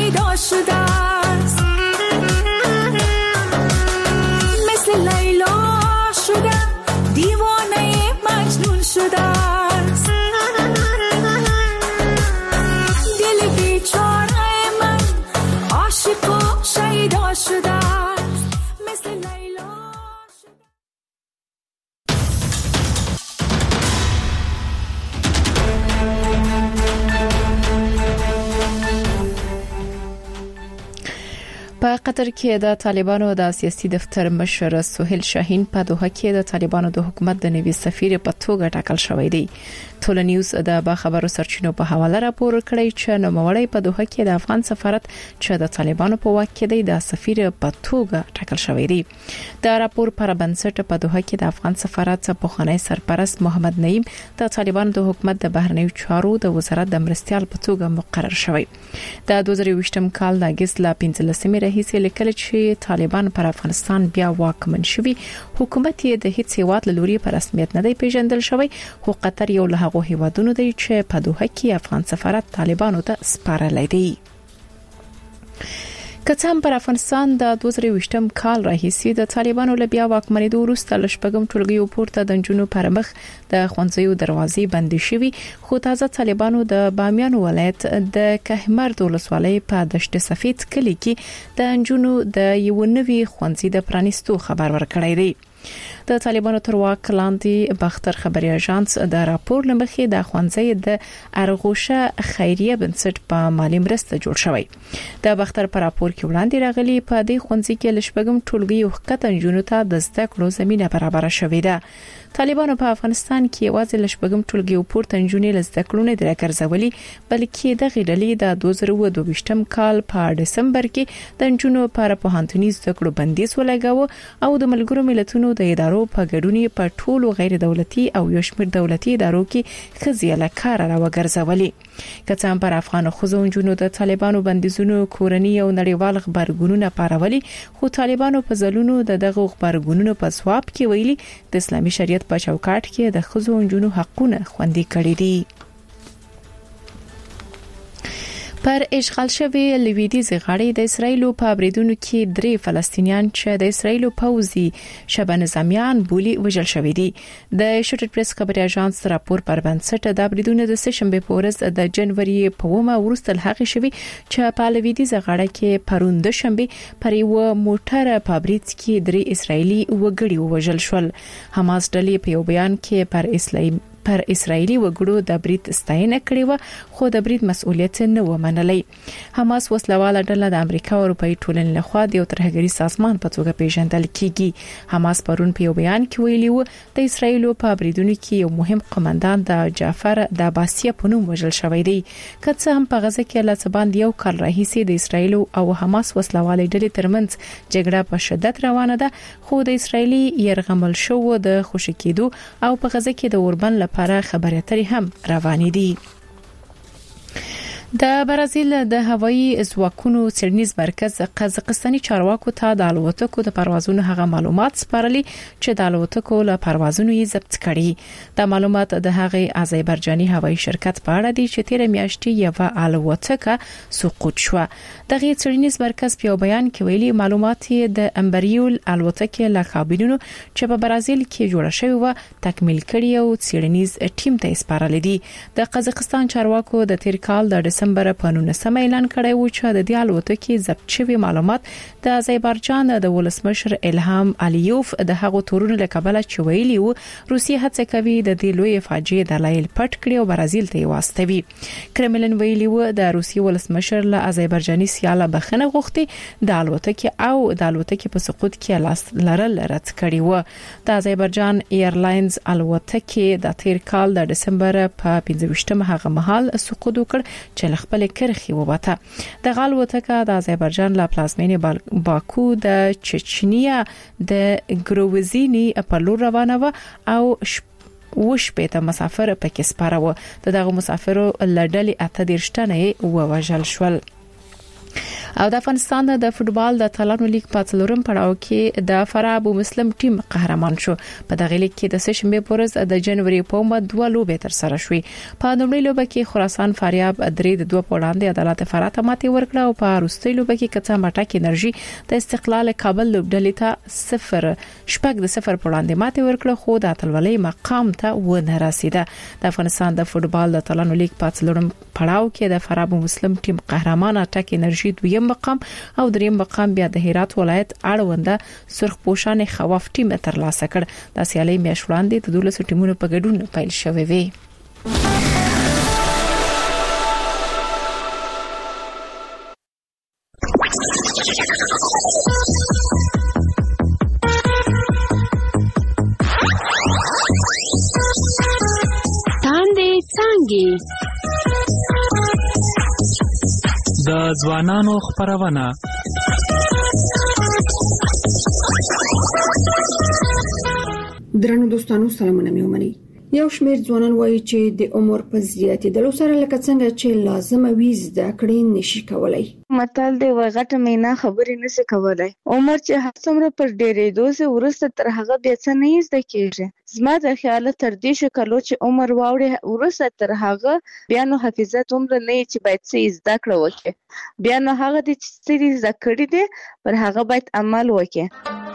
شیدا شده است، مثل لیلا شده دیوانه مجنون شده است. دل بیچاره من عاشق و شیدا شده است، مثل لیلا شده. په قطر کې د طالبانو د سیاسي دفتر مشر سهیل شاهین په دوحه کې د طالبانو د حکومت د نوي سفیر په توګه ټاکل شوی دی. ټول نیوز د باخبرو سرچینو په حواله راپور کړی چې نوموړی په دوحه کې د افغان سفارت چې د طالبانو په واک کې دی د سفیر په توګه ټاکل شوی دی. د راپور پر بنسټ په دوحه کې د افغان سفارت پخوانی سرپرست محمد نعیم د طالبانو د حکومت د بهرنیو چارو د وزارت د مرستيال په توګه مقرر شوی. د 2020م کال د اگست لا 15 هیڅ لیکل چې طالبان پر افغانستان بیا واکمن شوي، حکومت یې د هیڅ هیواد لوري پر رسمیت نه دی پیژندل شوی، خو قطر یو له هغو هیوادونو دی چې په دوحه کې افغان سفارت طالبانو ته سپارلی دی. کڅام پر افغانستان د 2020م کال راهیسي د طالبانو له بیا واکمنېدو وروسته لشپږم ټولګیو پورته د جنونو پر مخ د خوندزیو دروازې بندې شوي، خو تازه طالبانو د بامیان ولایت د کهمر د ولسوالۍ په دشت سفید کلی کې د جنونو د یو نوي خوندزي د پرانیستو خبر ورکړی دی. د طالبانو تر واک لاندې بختر خبري اژانس د راپور لمخې د خوندزي د ارغوشه خیریه بنسټ په مالی مرسته جوړ شوی. د بختر پر راپور کې وړاندې راغلي په دې خوندزي کې لشپږم ټولګي وختن جنونو ته د زده کړو زمينه برابر شوې ده. طالبانو په افغانستان کې یوازې لشپږم ټولګي پورته جنونې لزده کړو نه درکړځولي، بلکې د غیډلې د 2022م کال په دسمبر کې د جنونو پر پوهنتوني زده کړو بندیز ولګاوه او د ملګرو ملتونو د ادارو په ګډون په ټولو غیر دولتي او یو شمېر دولتي ادارو کې خزيله کار راوګرځولي. کڅام پر افغان خوځونجونو د طالبانو بندیزونو کورنۍ او نړیوال خبرګونونه پارولي، خو طالبانو په ځلونو دغه خبرګونونو په ځواب کې ویلي د اسلامي شریعت په چوکاټ کې د خوځونجونو حقونه خوندي کړي دي. پر اشغال شوی لویدیز غاړي د اسرایل په بریدونو کې 3 فلسطینیان چې د اسرایل پوځي شبه نظامیان بولی وژل شوی دي. د شوټر پریس خبري اژانس راپور پر بنسټ د بریدونو د سشنبه په ورځ د جنوري په 1 وروسته هغه شوی چې په لویدیز غاړه کې پروند شنبه پر یو موټر په برید کې 3 اسرایلی وګړي وژل شول. حماس ډلې په یو بیان کې پر اسرایلی وګړو د برید ستاینه کړې و، خو د برید مسؤلیت نه و منلې. حماس وسلواله ډله د امریکا او اروپאי ټولنې لخوا د یو ترهګری سازمان په توګه پیژندل کیږي. حماس پرون په یو بیان کې ویلي و د اسرایل په بریدونو کې یو مهم قومندان د جعفر د عباسیه په نوم وژل شوی دی. کڅ هم په غزه کې له سباند یو کال راهیسي د اسرایل او حماس وسلواله ډلې ترمنځ جګړه په شدت روانه ده، خو د اسرایلی يرغمل شو د خوشی کېدو او په غزه کې د اوربن لپاره خبري اترې هم روانې دي. د برازیل د هوایي ځواکونو څېړنیز مرکز قزاقستاني چارواکو ته د الوتکو د پروازونو هغه معلومات سپارلي چې د الوتکو له پروازونو یې ضبط کړي. د معلومات د هغه آذربایجاني هوایي شرکت په اړه دي چې 13 میاشتې یو الوتکه سقوط شو. دغه څېړنیز مرکز په بیان کې ویلي معلومات د امبریول الوتکې له کابینونو چې په برازیل کې جوړه شوی و تکمیل کړي او څېړنیز ټیم ته سپارل دي. د قزاقستان چارواکو د تیر کال د دسمبر په 19 اعلان کړی و چې د دې الوتکې ضبط شوی معلومات د آذربایجان د ولسمشر الهام الیوف د هغو تورونو له کبله چې ویلي و روسیه هڅه کوي د دې لوی فاجعې دلایل پټ کړي او برازیل ته واستوي. کرملن ویلي و د روسیې ولسمشر له آذربایجاني سیاله بخنه غوښتي د الوتکې او د الوتکې په سقوط کې لاس لرل رد کړي و. د آذربایجان ایرلاینز الوتکې د تیر کال د دسمبر په 25 هغه مهال سقوط وکړ چې خپل کرخي وبته. د الوتکه د آذربایجان له پلازمینې باکو د چچنیا د ګروزینی په لور روانه و او وشپېته مسافر پکې سپاره و. دغه مسافرو لړډلې 18 تنه وژل شول. او د افغانستان د فوتبال د اتلانو لیگ په څلورم پړاو کې د فراه ابو مسلم ټیم قهرمان شو. په دغه لیگ کې د سشنبه پورز د جنوري په مد دوه لوبې تر سره شوې. په لومړۍ لوبه کې خراسان فاریاب درې د 2 په وړاندې عدالت فراه ته ماتې ورکړه او په وروستۍ لوبه کې کڅا مټک انرژي د استقلال کابل لوبډلې ته 0-0 په وړاندې ماتې ورکړه خو د اتلولۍ مقام ته ونه رسیده. د افغانستان د فوتبال د اتلانو لیگ په څلورم پړاو کې د فراه ابو مسلم ټیم قهرمان اټک انرژي دویم مقام او دریم مقام بیا د هرات ولایت اړونده سرخ پوشان خواف ټیم ترلاسه کړ. د سیالي میاشت وړاندې د 12 ټیمونو په ګډون پیل شوې وي. د ځوانانو خبرونه درنو دوستانو سلامونه مې ومنئ. یو شمېر ځوانان وایي چې د عمر په زیاتېدلو سره لکه څنګه چې لازمه وي زده کړې نشي کولای. متل دی وغټه مینا خبرې نشي کولای. عمر چې هر څومره پر ډېرېدو سه ورسته تر هغه بیا څه نه زده کېږي. زما د خیال تر دې شکلو چې عمر واوړي ورسته تر هغه بیا نو حافظه عمر نه چې باید څه زده کړو وکړي. بیا نو هغه د چې زده کړی دی پر هغه باید عمل وکړي.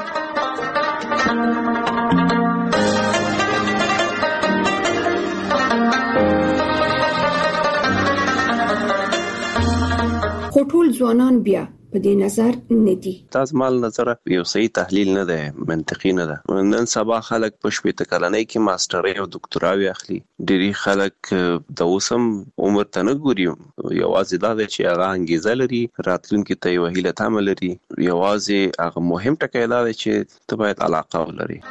خو ټول ځوانان بیا په دې نظر نه دي. تاسو مال نظر یو صحیح تحلیل نه ده، منطقي نه ده. نن سبا خلک په شپې تکلنۍ کې ماسترۍ او دکتوراوي اخلي. ډېری خلک د اوسم عمر ته نه ګوري، یوازې دا چې هغه انګیزه لري، راتلونکي ته یو هیله تمه لري. یوازې هغه مهم ټکی دا دی چې ته باید علاقه ولري.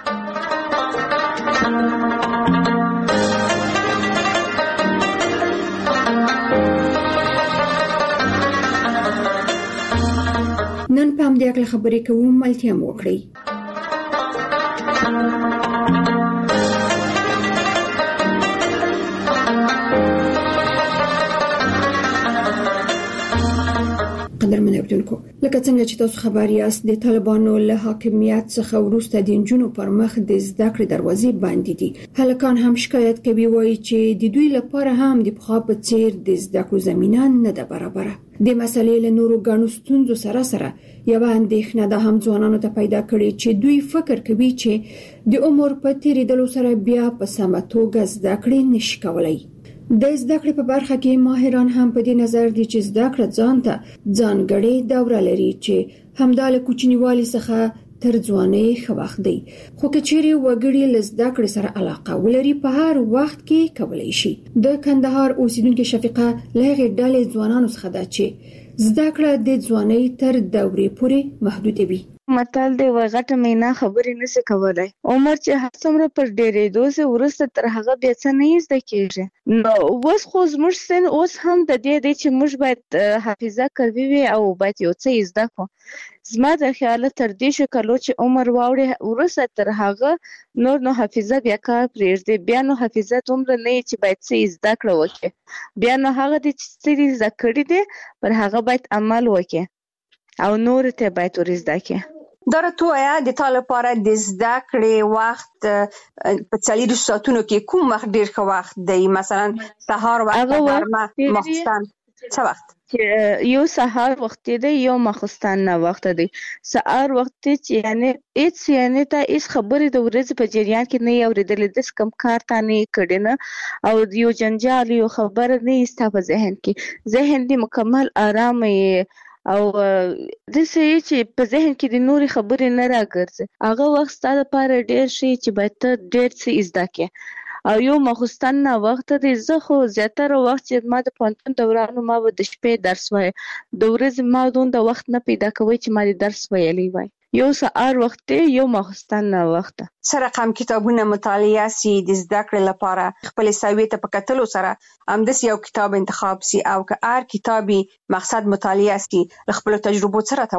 نن په همدې اړه خبرې کوو، ملتیا مو وکړئ. قدرمن اوریدونکو، لکه څنګه چې تاسو خبر یاست د طالبانو له حاکمیت څخه وروسته د نجونو پر مخ د زده کړې دروازې بندې دي. هلکان هم شکایت کوي، وایي چې د دوی لپاره هم د پخوا په څیر د زده کړو زمینه نه ده برابره. د مسلې له نورو ګڼو ستونزو سره یو اندېښنه ده هم ځوانانو ته پیدا کړې چې دوی فکر کوي چې د عمر په تیریدلو سره بیا په سمه توګه زده کړې نشي کولای. د زده کړې په برخه کې ماهران هم په دې نظر دي چې زده کړه ځان ته ځانګړې دوره لري چې همدا له کوچنیوالي څخه تر ځوانۍ ښه وخت دی. خو که چیرې وګړي له زده کړې سره علاقه ولري په هر وخت کې کولای شي. د کندهار اوسیدونکو شفیقه له هغې ډلې ځوانانو څخه ده چې زده کړه د ځوانۍ تر دورې پورې محدوده وي. متل دی وغټه مینا خبرې نشي کولای. عمر چې هر څومره پر ډېرېدو سه ورسته تر هغه بیا څه نه زده کېږي. نو اوس خو زموږ سن اوس هم د دې دی چې موږ باید حافظه قوي وي او باید یو څه زده کړو. زما د خیال تر دې شکلو چې عمر واوړي ورسته تر هغه نور نو حافظه بیا کار پرېږدي. بیا نو حافظه عمر نه چې باید څه زده کړو وکړي. بیا نو هغه د چې زده کړی دی پر هغه باید عمل وکړي او نور ته باید ور زده کړي. دا راته د تا لپاره د زده کړې وخت په 40 ساعتونو کې کوم وخت ډیر ښه وخت دی؟ مثلا سهار وخت، غرمه، ماخستن، څه وخت؟ یو سهار وخت دی، یو ماخستن نه وخت دی. سهار وخت چې یعنی ته هیڅ خبرې د ورځې په جریان کې نه اورېدلې، د کم کار ته نه کړې نه او یو جنجال یو خبر نه استا په ذهن کې، ذهن دې مکمل آرام او د څه چې په ذهن کې د نوري خبرې نه راګرځي. هغه وخت ستاسو لپاره ډیر شي چې باید ته ډیر څه زده کړې. او یو ماخستن نه وخت دی. زه خو زیاتره وخت چې ما د پوهنتون دورانو ما به د شپې درس وای، د ورځې ما دومره وخت نه پیدا کوي چې ما د درس ویلی وای. یو سهار وخت دی، یو ماخستن نه وخت. څه رقم کتابونه مطالعه سي د زده کړې لپاره؟ خپل ساوي ته په کتلو سره همداسې یو کتاب انتخاب سي او که هر کتابي مقصد مطالعه سي خپل تجربو سره ته وایي.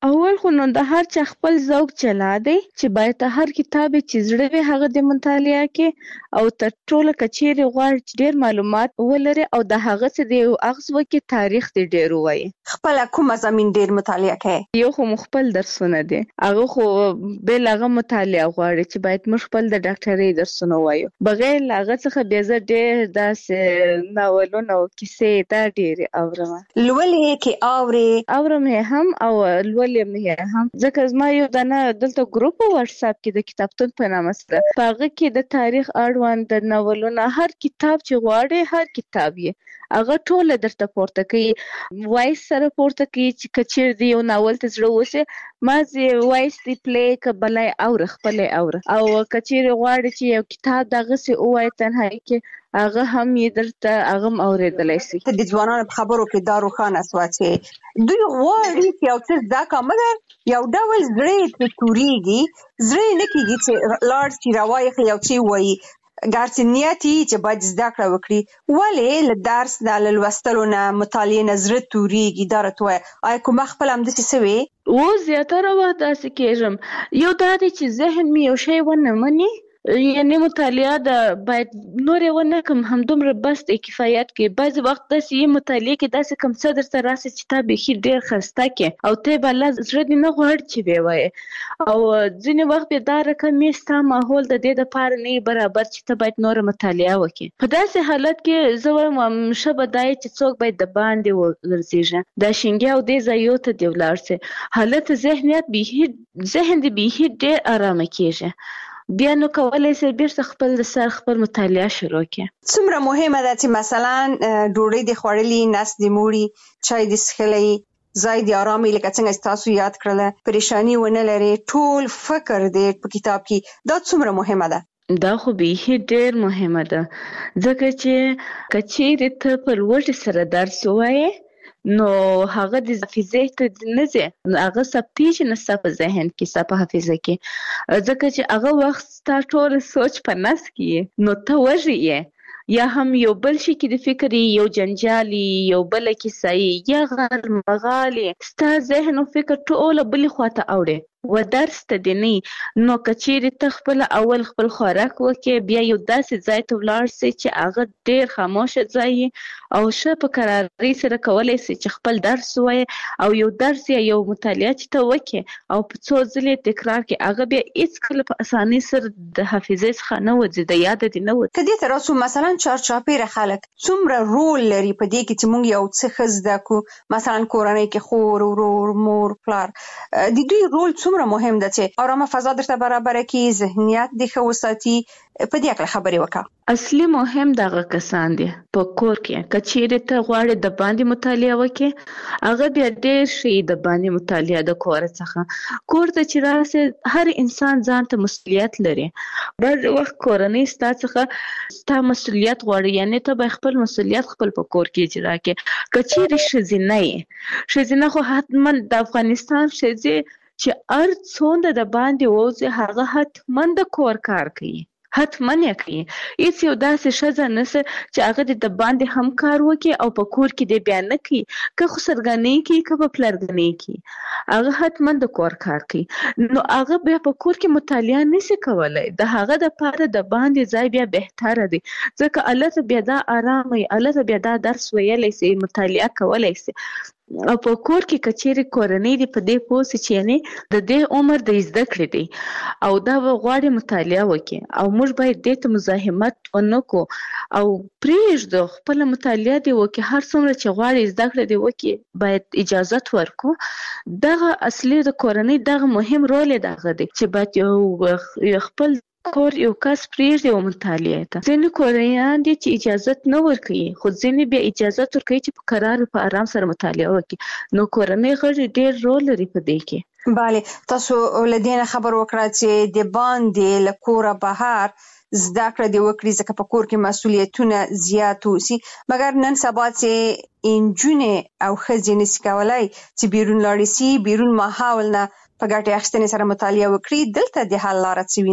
اول خو نو د هر چا خپل ذوق چلا دی چې باید هر کتاب چې زړه وي هغه د مطالعه کې او تر ټولو کچېرې غواړي چې ډېر معلومات ولري او د هغه څه د اغز وکي تاریخ دې ډېر وایي. خپل کوم مضامین ډېر مطالعه کوي؟ یو خو خپل درسونه دي، هغه خو بل هغه مطالعه غواړي چې باید موږ خپل د ډاکټرۍ درسونه وایو. بغیر هغه څخه بیا زه ډېر داسې ناولونه او کیسې دا ډېرې اورم. لولې کې اورم هم او لولې مې هم، ځکه زما یو دانه دلته ګروپ په واتساپ کې د کتابتون په نامه سره په هغه کې د تاریخ اړوند د ناولونه هر کتاب چې غواړي هر کتاب یې هغه ټول درته پورته کوي، وایس سره پورته کوي چې کچیر دی یو ناول ته زړه وسه ما زی وایس دی پلی کبلای او خپلې او کچیر غواړي چې یو کتاب دغه سي اوای تنهایی کې هغه هم یې درته هغه اوریدلای شي. د ځوانانو په خبرو کې دا روښانه شوه چې دوی غواړي چې یو څه زده کړي، مګر یو ډول زړه توريږي، زړه نه کېږي چې لاړ چې راوایي یو څه وایي، ګارڅ نیتی چې باید زده کړه وکړي. ولې له درس نه لوستلو نه مطالعې نه زړه توريږي؟ دا راته آیا کوم خپل هم داسې سوي؟ و زیاتره وخت داسې کېږم. یو دا دی چې ذهن مې یو شی ونه مني، یعنی مطالعه د باید نور ونه کوم هم دومره بس د کفایت کې. بعض وخت داسې مطالعه کې داسې کم څه درته راسي چې تا به ډېر خسته کې او ته بل زړه دې نه غواړي چې به وای، او ځینې وخت به دا رقم ستا ماحول د دې لپاره نه برابر چې ته باید نور مطالعه وکړي. په داسې حالت کې زه وایم شبه دای چې څوک باید د باندې ورزيږي، د شینګي او د زایو ته دی ولاړ سي، حالت ذهنیت به ذهن دې به ډېر آرام کیږي. بیا نو کولای شي بیرته خپل د سر خپل مطالعه شروع کړي. څومره مهمه ده چې مثلا ډوډۍ د خوړلې، نس د موړي، چای د څښلې، ځای د آرامي، لکه څنګه تاسو یاد کړل، پریشانی ونه لري، ټول فکر دې په کتاب کې، دا څومره مهمه ده؟ دا خو به ډېر مهمه ده، ځکه چې کچېرې ته په لوړ سره درس وایې نو هغه د حافظه ته نه ځي، هغه سپتی چې نسته په ذهن کې ستا په حافظه کې، ځکه چې هغه وخت ستا ټول سوچ په نس کې نو ته وږی یې، یا هم یو بل شي کې د فکر یو جنجالي، یو بل کیسه یا غیر مغالي، ستا ذهن او فکر ټول بل خواته اوړي و درس ته دی نه. نو کچېرې ته خپل اول خپل خوراک وکې، بیا یو داسې ځای ته ولاړ سي چې هغه ډېر خاموشه ځای او ښه په قرارۍ سره کولی سي چې خپل درس ووایې، او یو درس یا یو مطالعه چې ته وکې او په څو ځلې تکرار کې هغه بیا هېڅکله په اسانۍ سره د حافظې څخه نه وځي، د یاده دې نه وځي. که دې ته راسو مثلا چارچاپېره خلک څومره رول لري په دې کې چې موږ یو څه ښه زده کړو، مثلا کورنۍ کې خور، ورور، مور، پلار، د دوی رول څومره مهم ده چې آرامه فضا درته برابره کړي، ذهنیت دې ښه وساتي؟ په دې اړه خبرې وکړه. اصلي مهم دغه کسان دي په کور کې. کچېرې ته غواړې د باندې مطالعه وکړې، هغه بیا ډېر شي د باندې مطالعه د کور څخه. کور ته چې راسې هر انسان ځان ته مسؤلیت لري، بعض وخت کورنۍ ستا څخه ستا مسؤلیت غواړي، یعنی ته به خپل مسؤلیت خپل په کور کې اجرا کړې. کچېرې ښځینه یې، ښځینه خو حتما د افغانستان ښځې چې هر څومره د باندې وځي هغه حتما د کور کار کوي، حتما یې کوي. هیڅ یو داسې ښځه نشته چې هغه د باندې هم کار وکړي او په کور کې دې بیا نه کوي، که خسرګنۍ کوي که په پلرګنۍ کوي، هغه حتما د کور کار کوي. نو هغه بیا په کور کې مطالعه نشي کولی، د هغه دپاره د باندې ځای بیا بهتره دی، ځکه الله ته بیا دا آرام وي، الله ته بیا دا درس ویلی شي، مطالعه کولی شي. او په کور کې کچېرې کورنۍ دې په دې پوه شي چې یعنې د دې عمر د زده کړې دی او دا غواړي مطالعه وکړي، او موږ باید دې ته مزاحمت ونه کړو او پرېږدو خپله مطالعه دې وکړي، هر څومره چې غواړي زده کړه دې وکړي باید اجازت ورکړو. دغه اصلي د کورنۍ دغه مهم رول دغه دی چې باید یو خپل کور یو کس پرېږدي او مطالعه ته. ځینې کورنیان دي چې اجازت نه ورکوي، خو ځینې بیا اجازت ورکوي چې په قرار په آرام سره مطالعه وکړي. نو کورنۍ غړي ډېر رول لري په دې کې. بله، تاسو له دې نه خبر وکړه چې د باندې له کوره بهر زده کړه دې وکړي، ځکه په کور کې مسؤلیتونه زیات اوسي، مګر نن سبا چې نجونې او ښځې نشي کولی چې بیرون لاړې شي، بیرون ماحول نه په ګټې اخیستنې سره مطالعه وکړي، دلته د حل لاره څه وینئ؟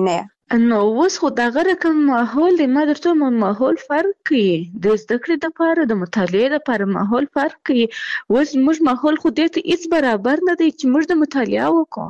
نو اوس خو دغه رقم ماحول د ما درته ماحول فرق کوي د زده کړې لپاره د مطالعې لپاره ماحول فرق کوي. اوس موږ ماحول خو دې ته هیڅ برابر نه دی چې موږ د مطالعه وکړو.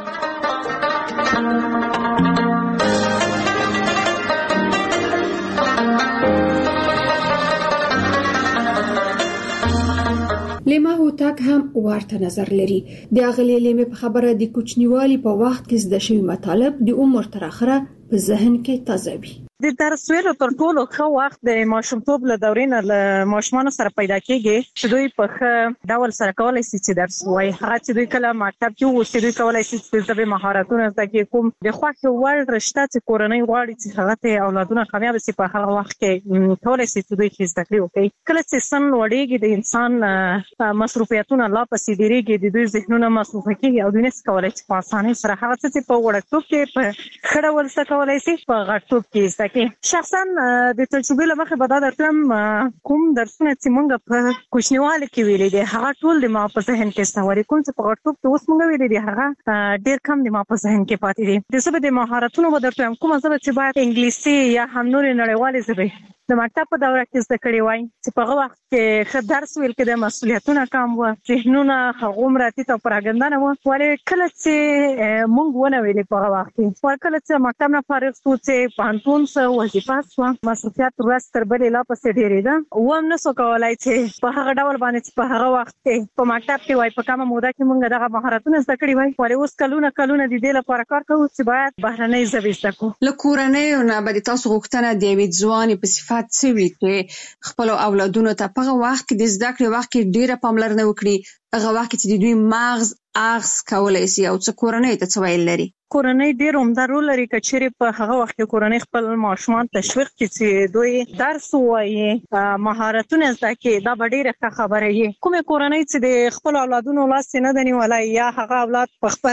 لیما هوتک هم ورته نظر لري. د اغلې لیمه په خبره د کوچنیوالي په وخت کې زده شوی مطالب د عمر تر اخره په ذهن کې تازه وي. د درس ویلو تر ټولو ښه وخت د ماشومتوب له دورې نه له ماشومانو سره پیدا کېږي چې دوی په ښه ډول سره کولای شي چې درس وایي. هغه چې دوی کله مکتب کې وو چې دوی کولای شي چې د ژبې مهارتونه زده کړي. کوم د خوښې وړ رشته چې کورنۍ غواړي چې هغه ته اولادونه کامیاب شي په هغه وخت کې کولای شي چې دوی زده کړي وکړي. کله چې سن لوړېږي د انسان مصروفیتونه لا پسې ډېرېږي، د دوی ذهنونه مصروفه کېږي او دوی نشي کولای چې په اسانۍ سره هغه څه چې په وړکتوب کې په ښه ډول زده کولای شي په غټتوب کې زده کړي. شخصا د تجربې له مخې به دا درته کوم درسونه چې موږ په کوچنیوالي کې ویلي دي هغه ټول د ما په ذهن کې استواري. کوم چې په غټتوب کې اوس موږ ویلي دي هغه ډېر کم د ما په ذهن کې پاتې دي. د ژبې د مهارتونو به درته کومه ژبه چې باید انګلیسي یا هم نورې نړیوالې ژبې د مکتب په دوره کې زده کړې وای چې په هغه وخت کې ښه درس ویل کېده، مسؤلیتونه کم وو، ذهنونه هغومره ټیټ او پراګندانه وو. ولې کله چې موږ ونه ویلې په هغه وخت کې کله چې مکتب نه فارغ شو چې پوهنتون څه وظیفه شوه، مصروفیت ورځ تر بلې لا پسې ډېرېده. هم نشو کولی چې په هغه ډول باندې چې په هغه وخت کې په مکتب کې وای په کمه موده کې موږ دغه مهارتونه زده کړي وای. ولې اوس کلونه د دې لپاره کار کوو چې باید بهرنۍ ژبې زده کړو. له کورنیو نه به تاسو غوښتنه د یوې ځوانې په صفت څه وي چې خپل اولادونو ته په هغه وخت کې د زده کړې وخت کې ډېره پاملرنه وکړي، هغه وخت چې د دوی مغز اغز کولای شي او څه کورنۍ ته څه ویل لري؟ کورنۍ ډېر عمده رول لري که چیرې په هغه وخت کې کورنۍ خپل ماشومان تشویق کړي چې دوی درس ووایي، مهارتونه زده کړي. دا به ډېره ښه خبره وي. کومې کورنۍ چې د خپلو اولادونو لاس یې نه ده نیولی یا هغه اولاد په خپل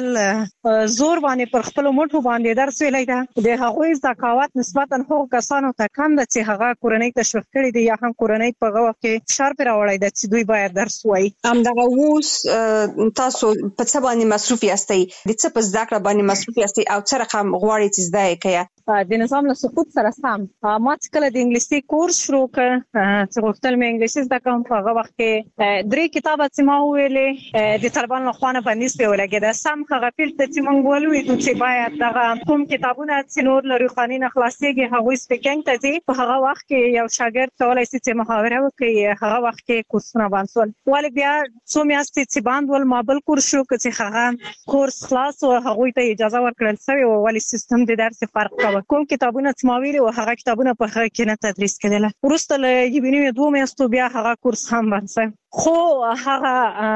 زور باندې پر خپلو مټو باندې درس ویلی ده، د هغوی ذکاوت نسبتا هغو کسانو ته کم ده چې هغه کورنۍ تشویق کړي دي یا هم کورنۍ په هغه وخت کې فشار پرې راوړی ده چې دوی باید درس ووایي. همدغه اوس تاسو په څه باندې مصروف یاستئ؟ د څه په زده کړه باندې مصروف یاستئ او څه رقم غواړئ چې زده یې کړئ؟ د نظام له سقوط سره سم ما چې کله د انګلیسي کورس شروع کړ چې غوښتل مې انګلیسي زده کړم، په هغه وخت کې 3 کتابه چې ما وویلې د طالبانو له خوا نه بندیز پرې ولګېده. سم هغه فیلډ ته چې موږ ولوېدو چې باید دغه کوم کتابونه چې نور له روښاني نه خلاصېږي هغوی سپیکینګ ته ځي. په هغه وخت کې یو شاګرد کولی شي چې محاوره وکړي. هغه وخت کې کورسونه بند شول. ولې بیا څو میاشتې چې بند ول ما بل کورس شروع کړ چې هغه کورس خلاص و، هغوی ته اجازه ورکړل شوې وه. ولې سیستم د درس فرق کوه. کوم کتابونه چې ما ویلي وو هغه کتابونه په هغه کې نه تدریس کېدله. وروسته له 1.5 میاشتو بیا هغه کورس هم بند شو. خو هغه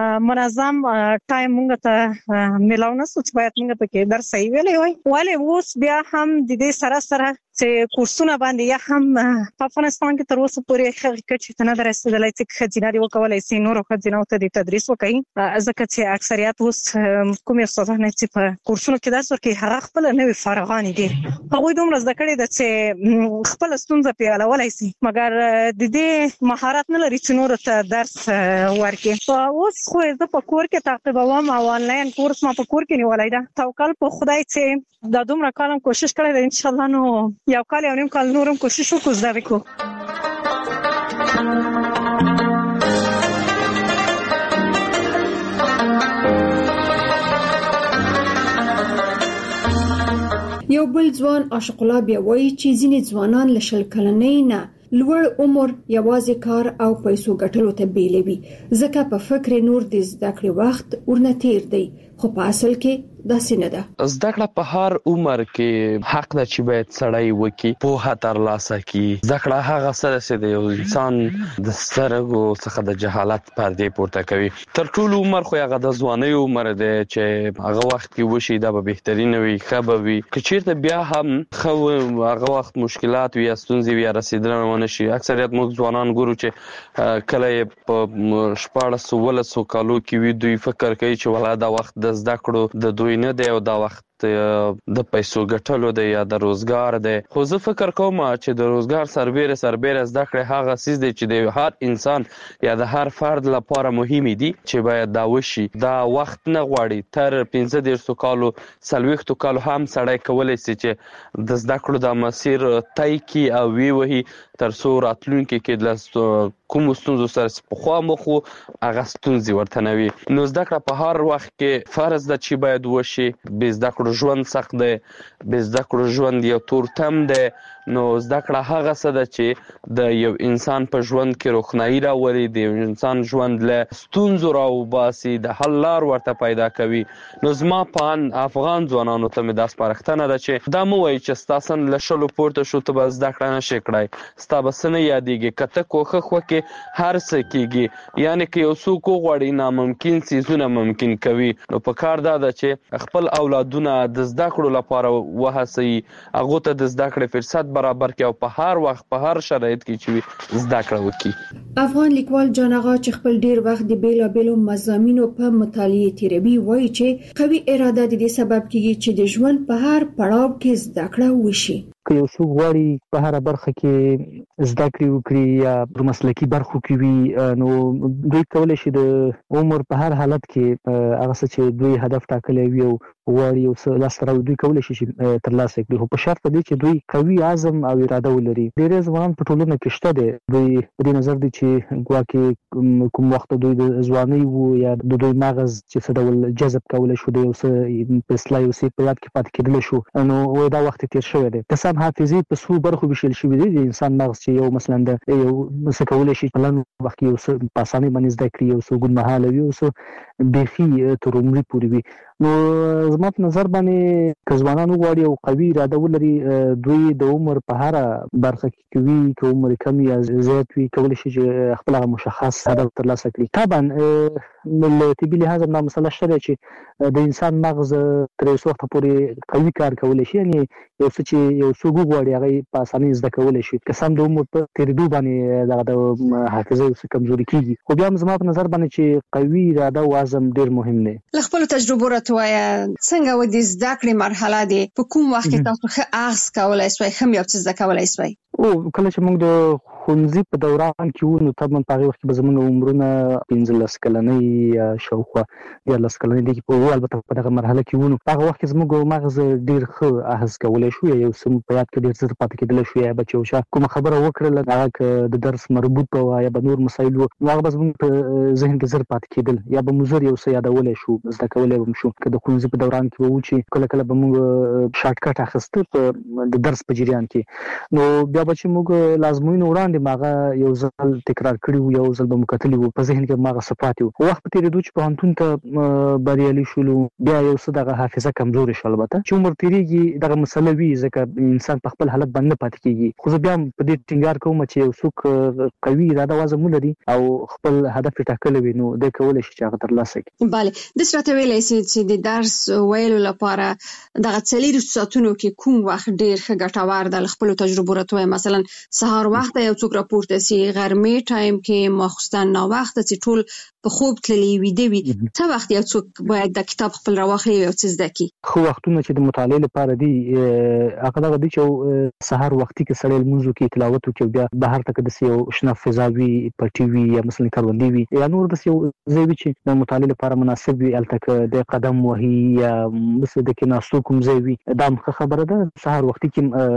منظم ټایم موږ ته ملاو نه شو چې باید موږ پکې درس صحیح ویلی وای. ولې اوس بیا هم د دې سره چې کورسونه باندې یا هم په افغانستان کې تر اوسه پورې هغه کچې ته نه ده رسېدلی چې ښځینه دې وکولی شي نورو ښځینو ته دې تدریس وکړي، ځکه چې اکثریت اوس کومې استادانې چې په کورسونو کې درس ورکوي هغه خپله نوې فارغانې دي. هغوی دومره زده کړې ده چې خپله ستونزه پرې حلولی شي، مګر د دې مهارت نه لري چې نورو ته درس ورکړي. اوس خو زه په کور کې تعقیبوم او آنلاین کورس ما په کور کې نیولی ده. توکل په خدای چې دا دومره کال هم کوشش کړی ده، انشاءالله نو 1.5 کال نورم کوشش وکړو زده وکړو. یو بل ځوان عاشق الله بیا وایي چې ځینې ځوانان له 20 کلنۍ نه لوړ عمر یوازې کار او پیسو ګټلو ته بیلوي، ځکه په فکر نور د زده کړې وخت ورنه تیر دی، خو په اصل کې داسې نه ده. زده کړه په هر عمر کې حق ده چې باید سړی وکړي، پوهه ترلاسه کړي. زده کړه هغه څه ده چې د یو انسان د سترګو څخه د جهالت پردې پورته کوي. تر ټولو عمر خو هغه د ځوانۍ عمر دی چې هغه وخت کې وشي دا به بهترین وي، ښه به وي. که چیرته بیا هم ښه هغه وخت مشکلات وي یا ستونزې وي یا رسېدنه ونه شي، اکثریت موږ ځوانان ګورو چې کله یې په 14-15 کالو کې وي دوی فکر کوي چې ولا دا وخت د زده کړو د دوی نه دی او دا وخت وخت د پیسو ګټلو دی یا د روزګار دی، خو زه فکر کوم چې د روزګار سربیره زده کړې هغه څیز دی چې د هر انسان یا د هر فرد لپاره مهمې دي چې باید دا وشي. دا وخت نه غواړي، تر 15 کالو 40 کالو هم سړی کولی شي چې د زده کړو د مسیر طی کړي او ووهي تر څو راتلونکي کې د کومو ستونزو سره پخوا مخ وو هغه ستونزې ورته نه وي. نو زده کړه په هر وخت کې فرض ده چې باید وشي. بې زده کړو ژوند سخت دی، بې زده کړو ژوند یو تورتم دی. نو زده کړه هغه څه ده چې د یو انسان په ژوند کې روښنايي راولي، د یو انسان ژوند له ستونزو راوباسي، د حل لار ورته پیدا کوي. نو زما په افغان ځوانانو ته مې دا سپارښتنه ده چې دا مه وایي چې ستا سن له 20 پورته شو ته به زده کړه نشې کړی، ستا به څه نه یادېږي. که ته کوښښ وکړې هر څه کېږي. یعنې که یو څوک وغواړي ناممکن څیزونه ممکن کوي. نو په کار دا ده چې خپل اولادونه د زده کړو لپاره وهڅوي، هغو ته د زده کړې فرصت برابر کړي او په هر وخت په هر شرایط کې چې وي زده کړه وکړي. افغان لیکوال جان آغا چې خپل ډیر وخت د بیلابیلو مضامینو په مطالعه تیروي وایي چې قوي اراده د دې سبب کیږي چې د ژوند په هر پړاو کې زده کړه وشي. که یو څوک غواړي په هر برخه کې زده کړې وکړي یا په مسلکي برخو کې وي، نو دوی کولی شي د عمر په هر حالت کې هغه څه چې دوی هدف ټاکلی وي او غواړي یو څه لاسته راوړي دوی کولی شي چې ترلاسه کړي، خو په شرط دی چې دوی قوي عزم او اراده ولري. ډېری ځوانان په ټولنه کې شته دي، دوی په دې نظر دي چې ګواکې کوم وخت دوی د ځوانۍ وو یا د دوی مغز چې څه ډول جذب کولی شو د یو څه په اصطلاح یو څه په یاد کې پاتې کېدلی شو، نو دا وخت تېر شوی دی. که حافظې په څو برخو ویشل شوي دي. د انسان مغز چې یو مثلا د یو څه کولی شي په لنډ وخت کې یو څه په اسانۍ باندې زده کړي، یو څه اوږدمهاله وي، یو څه بیخي تر عمري پورې وي. نو زما په نظر باندې که ځوانان وغواړي او قوي اراده ولري، دوی د عمر په هره برخه کې وي، که عمر کم یا زیات وي، کولی شي چې خپل مشخص هدف ترلاسه کړي. طبعا له طبي لحاظ دا مسله شته چې د انسان مغز تر اوسه وخته پورې قوي کار کولی شي، یعنې یو څه چې یو څوک وغواړي هغه په اسانۍ زده کولی شي. که سم د عمر په تېرېدو باندې دغه د حافظه یو څه کمزوري کېږي، خو بیا هم زما په نظر باندې چې قوي اراده او عزم ډېر مهم دی. له خپلو تجربو راته وایه څنګه و د زده کړې مرحله دی، په کوم وخت کې تاسو ښه اخذ کولی سوی، ښه م یو څه زده کولی سوی؟ کله چې موږ د ښوونځي په دوران کې وو، نو طبعا په هغې وخت کې به زموږ عمرونه 15 کلنۍ یا شاوخوا 14 کلنۍ دي، البته په دغه مرحله کې وو. نو په هغه وخت کې زموږ مغز ډېر ښه اخذ کولی شو، یا یو څه په یاد کې ډېر زر پاتې کېدلی شو، یا به چې یو چا کومه خبره وکړله هغه که د درس مربوط وه یا به نور مسایل وو، نو هغه به زموږ په ذهن کې زر پاتې کېدل، یا به مو زر یو څه یادولی شو، زده کولی به مو شو. که د ښوونځي په دوران کې به وو چې کله کله به موږ شارټکټ اخیسته په د درس په جریان کې، نو بیا به چې موږ لازموینو وړاندې به هغه یو ځل تکرار کړي وو، یو ځل به مو کتلي وو، په ذهن کې به هغه څه پاتې وو. وخت په تېرېدو چې پوهنتون ته بریالي شولو، بیا یو څه دغه حافظه کمزورې شوه. البته چې عمر تېرېږي دغه مسله وي، ځکه انسان په خپل حالت باندې نه پاتې کېږي. خو زه بیا هم په دې ټینګار کوم چې یو څوک قوي اراده او عزم ولري او خپل هدف یې ټاکلی وي، نو دی کولی شي چې هغه ترلاسه کړي. بله، داسې راته ویلی سئ چې د درس ویلو لپاره دغه 40 ساعتونو کې کوم وخت ډېر ښه ګټور ده؟ له خپلو تجربو راته وایه، مثلا سهار وخت یو څوک راپورته سي، غرمې ټایم کې، ماخوستن ناوخته چې ټول په خوب تللي ویده وي، څه وخت یو څوک باید د کتاب خپل راواخلي او څه زده کړي؟ ښه وختونه چې د مطالعې لپاره دي هغه دغه دي چې سهار وختي کې سړی لمونځ وکړي، تلاوت وکړي، بیا بهر ته که داسې یو شنه فضا وي، پټي وي، یا مثلا کروندې وي، یا نور داسې یو ځای وي چې د مطالعې لپاره مناسب وي، هلته که د قدم وهي یا مثل د کېناستو کوم ځای وي، دا هم ښه خبره ده. سهار وختي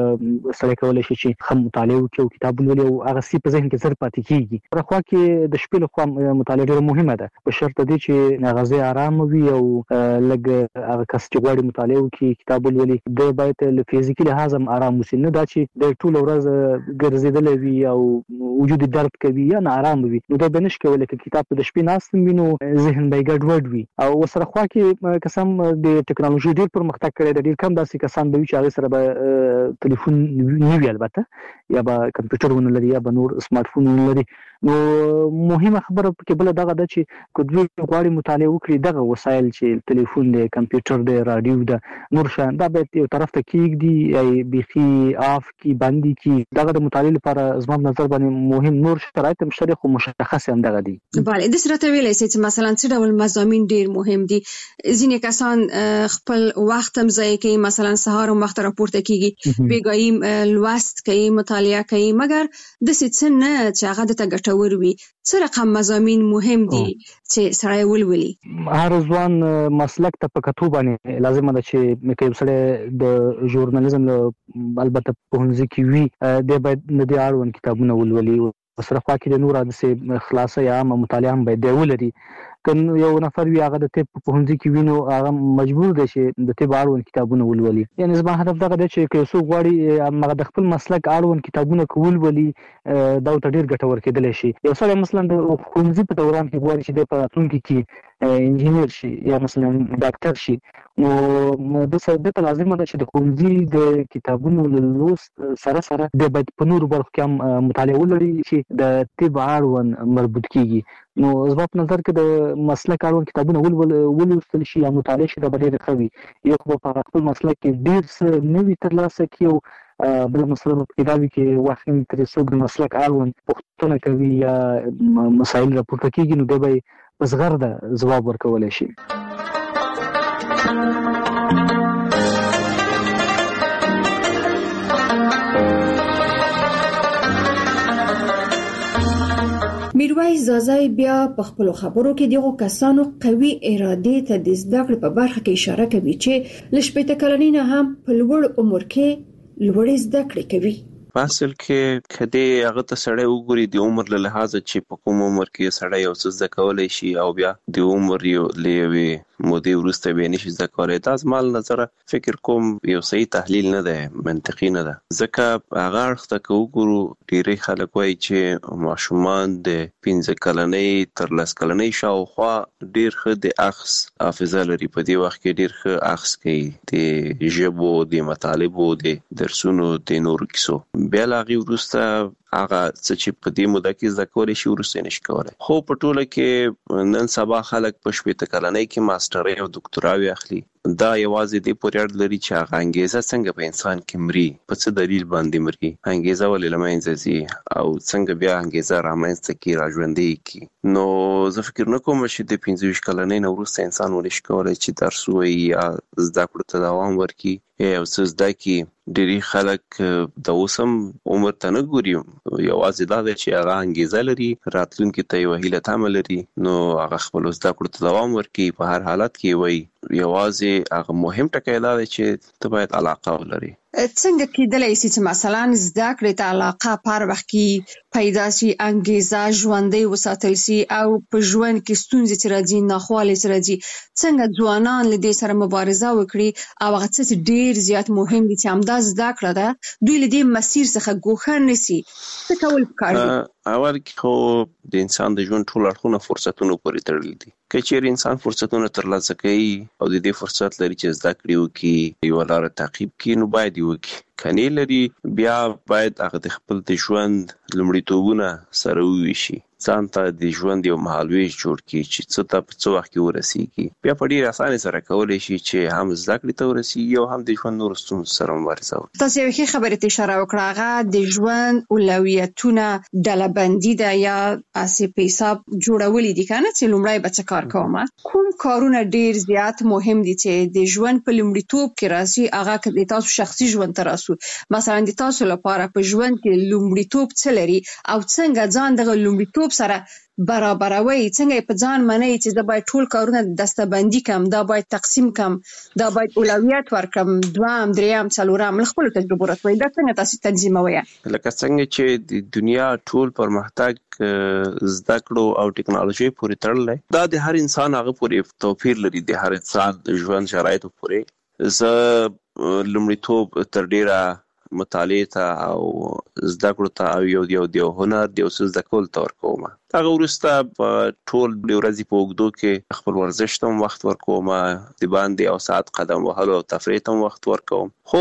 کې سړی کولی شي چې ښه مطالعه وکړي او کتاب ولولي او هغه څه په ذهن کې زر پاتې کېږي. په خوا کې د شپې لخوا مطالعه ډېره مهمه ده، په شرط دی چې مغز ارامه وي او لږ هغه کس چې غواړي مطالعه وکړي، کتاب ولولي، دی باید له فزیکي لحاظ هم ارام اوسي، نه دا چې دی ټوله ورځ ګرځېدلی وي او وجود درد کوي یا ناارامه وي، نو دی به نشي کولی که کتاب ته د شپې ناست وي نو ذهن به یې ګډوډ وي. او ورسره خوا کې که څه هم د ټکنالوژي ډېر پرمختګ کړی دی، ډېر کم داسې کسان به وي چې هغې سره به تلیفون نه وي البته، یا به کمپیوټر ونه لري یا به نور سمارټ فون ونه لري، نو مهمه خبره کې بل دغه د چې کډوی غواړي مطالعه وکړي دغه وسایل چې ټلیفون دی کمپیوټر دی رادیو دی نور شان دا به یو طرف ته کېږي بيخي اف کی باندې کی دغه د مطالعه لپاره زما نظر باندې مهم نور شرایط مشترک او مشخص هم دغه دي. بله د سره ته ویلای شي چې مثلا څه ډول مضامین ډیر مهم دي. ځینې کسان خپل وخت هم ضایع کوي، مثلا سهار هم وخت راپورته کیږي بیګایم لوست کوي مطالعه کوي، مګر د څه نه چې هغه د ګټور وي. څه رقم مضامین مهم دي چې سړی ولولي؟ هر ځوان مسلک ته په کتو باندې لازم ده چې یو سړی د ژورنالیزم البته په هنځ کې وي د باید د اړوند کتابونه ولولي سره خوا کې د نور د خلاصه یا مطالعه هم باید ولري. کله یو نفر وی هغه د طب په هنځ کې وینو هغه مجبور دی چې د طب اړوند کتابونه ولولي. یعنی زما هدف دغه دی چې که څوک غواړي هغه د خپل مسلک اړوند کتابونه ولولي دا ته ډیر ګټور کېدلی شي. یو سړی مثلا د ښوونځي په دوران کې غواړي چې د راتلونکي کې انجینر شي یا مثلا ډاکټر شي، نو د څه د لازم ده چې د ښوونځي د کتابونو لوست سره سره د باید په نورو برخو کې هم مطالعه ولري چې د طب اړوند مربوط کیږي. نو زما په نظر کې د مسلک اړوند کتابونه ولوستل شي یا مطالعه شي دا ډېر ښه وي. یو په خپل مسلک کې ډېر څه نوي ترلاسه کړي، بل مسله په دا وی کې وخت ترې څوک د مسلک اړوند پوښتنه کوي یا مسایل راپورته کیږي نو د به په زغرده ځواب ورکولی شي. میرویس زازای بیا په خپل خبرو کې دغه کسانو قوي اراده ته د زده کړې په برخه کې اشاره کوي چې لشپېته کلنۍ هم په لوړ عمر کې لوړ زده کړې کوي. اصل کې کدی هغه ته سړی وګوري د عمر له لحاظه چې په کوم عمر کې سړی یو څه زده کولای شي او بیا د عمر یو لوي مودې وروسته به نشي زده کولای. دا زمال نظر فکر کوم یو صحیح تحلیل نه ده، منطقي نه ده، ځکه هغه اړخ ته وګورو ډیری خلک وایي چې ماشومان د 15 کلنۍ تر 10 کلنۍ شاوخوا ډیر ښه د اخذ حافظه لري، په دې وخت کې ډیر ښه اخذ کوي د ژبو د مطالبو د درسونو د نورو کیسو. بیا لاغي وروسته هغه څه چې په دې موده کې زده کولای شي وروسته نشي کولای. خو په ټوله کې نن سبا خلک په 15 کلنۍ کې ماسترۍ او دکتوراوي اخلي. دا یوازې د پورې اړه لري چې هغه انګیزه څنګه په انسان کې مري، په څه دلیل باندې مري، انګیزه ولې لمنځه ځي او څنګه بیا انګیزه رامنځته کی راژوندې کی. نو زه فکر نه کوم چې د 15 کلنۍ نه وروسته انسان ونشي کولای چې درس ووایي یا زده کړو ته دوام ورکړي یا څه زده کړي. ډېری خلک د اوسم عمر ته نه ګوري، یوازې دا دی چې هغه انګیزه لري، راتلونکي ته یو هیله تمه لري، نو هغه خپل زده کړو ته دوام ورکړي. په هر حالت کې وایي یوازې هغه مهم ټکی دا دی چې ته باید علاقه ولري. څنګه کېدلی شي چې مثلا زده کړې ته علاقه پر وخت کې پیدا شي، انګیزه ژوندۍ وساتل شي او په ژوند کې ستونزې چې راځي، ناخوالې چې راځي، څنګه ځوانان له دې سره مبارزه وکړي او هغه څه ډېر زیات مهم دي چې همدا زده کړه ده دوی له دې مسیر څخه ګوښه نه شي. څه کول پکار دي؟ اول کې خو د انسان د ژوند ټول اړخونه فرصتونو پورې تړلي دي. که چیرې انسان فرصتونه ترلاسه کوي او د دې فرصت لري چې زده کړې وکړي، یوه لاره تعقیب کړي، نو باید یې وکړي. که نه لري بیا باید هغه د خپل د ژوند لومړیتوبونه سره وویشي، ځان ته د ژوند یو مهالویش جوړ کړي چې څه ته په څه وخت کې ورسیږي. بیا په ډېرې اسانۍ سره کولی شي چې هم زده کړې ته ورسیږي او هم د ژوند نورو ستونزو سره مبارزه وکړي. تاسو یوې ښې خبرې ته اشاره وکړه، هغه د ژوند اولویتونه ډله‌بندي ده یا اسې په حساب جوړولي دي، که نه چې لومړی به څه کار کوم. کوم کارونه ډېر زیات مهم دي چې د ژوند په لومړیتوب کې راځي؟ هغه که د تاسو شخصي ژوند ته راسو، مثلا د تاسو لپاره په ژوند کې لومړیتوب څه لري او څنګه ځان دغه لومړیتوب سره برابروي، څنګه په ځان منئ چې زه باید ټول کارونه دسته‌بندي کړم، دا باید تقسیم کړم، دا باید اولویت ورکړم، دوام، دریم، څلورم، له خپلو تجربو راته دا څنګه تاسو تنظیموئ؟ لکه څنګه چې د دنیا ټول پرمختګ زده کړو او ټکنالوژي پورې تړلی، دا د هر انسان هغه پورې توپیر لري، د هر انسان د ژوند شرایطو پورې. زه لومړیتوب تر ډیره مطالعه ته او زده کړو ته او یو هنر د یو څه زده کولو ته ورکوم. هغه وروسته په ټول د ورځې په اوږدو کې خپل ورزش ته هم وخت ورکوم، د باندې یو ساعت قدم وهلو او تفریح ته هم وخت ورکوم. خو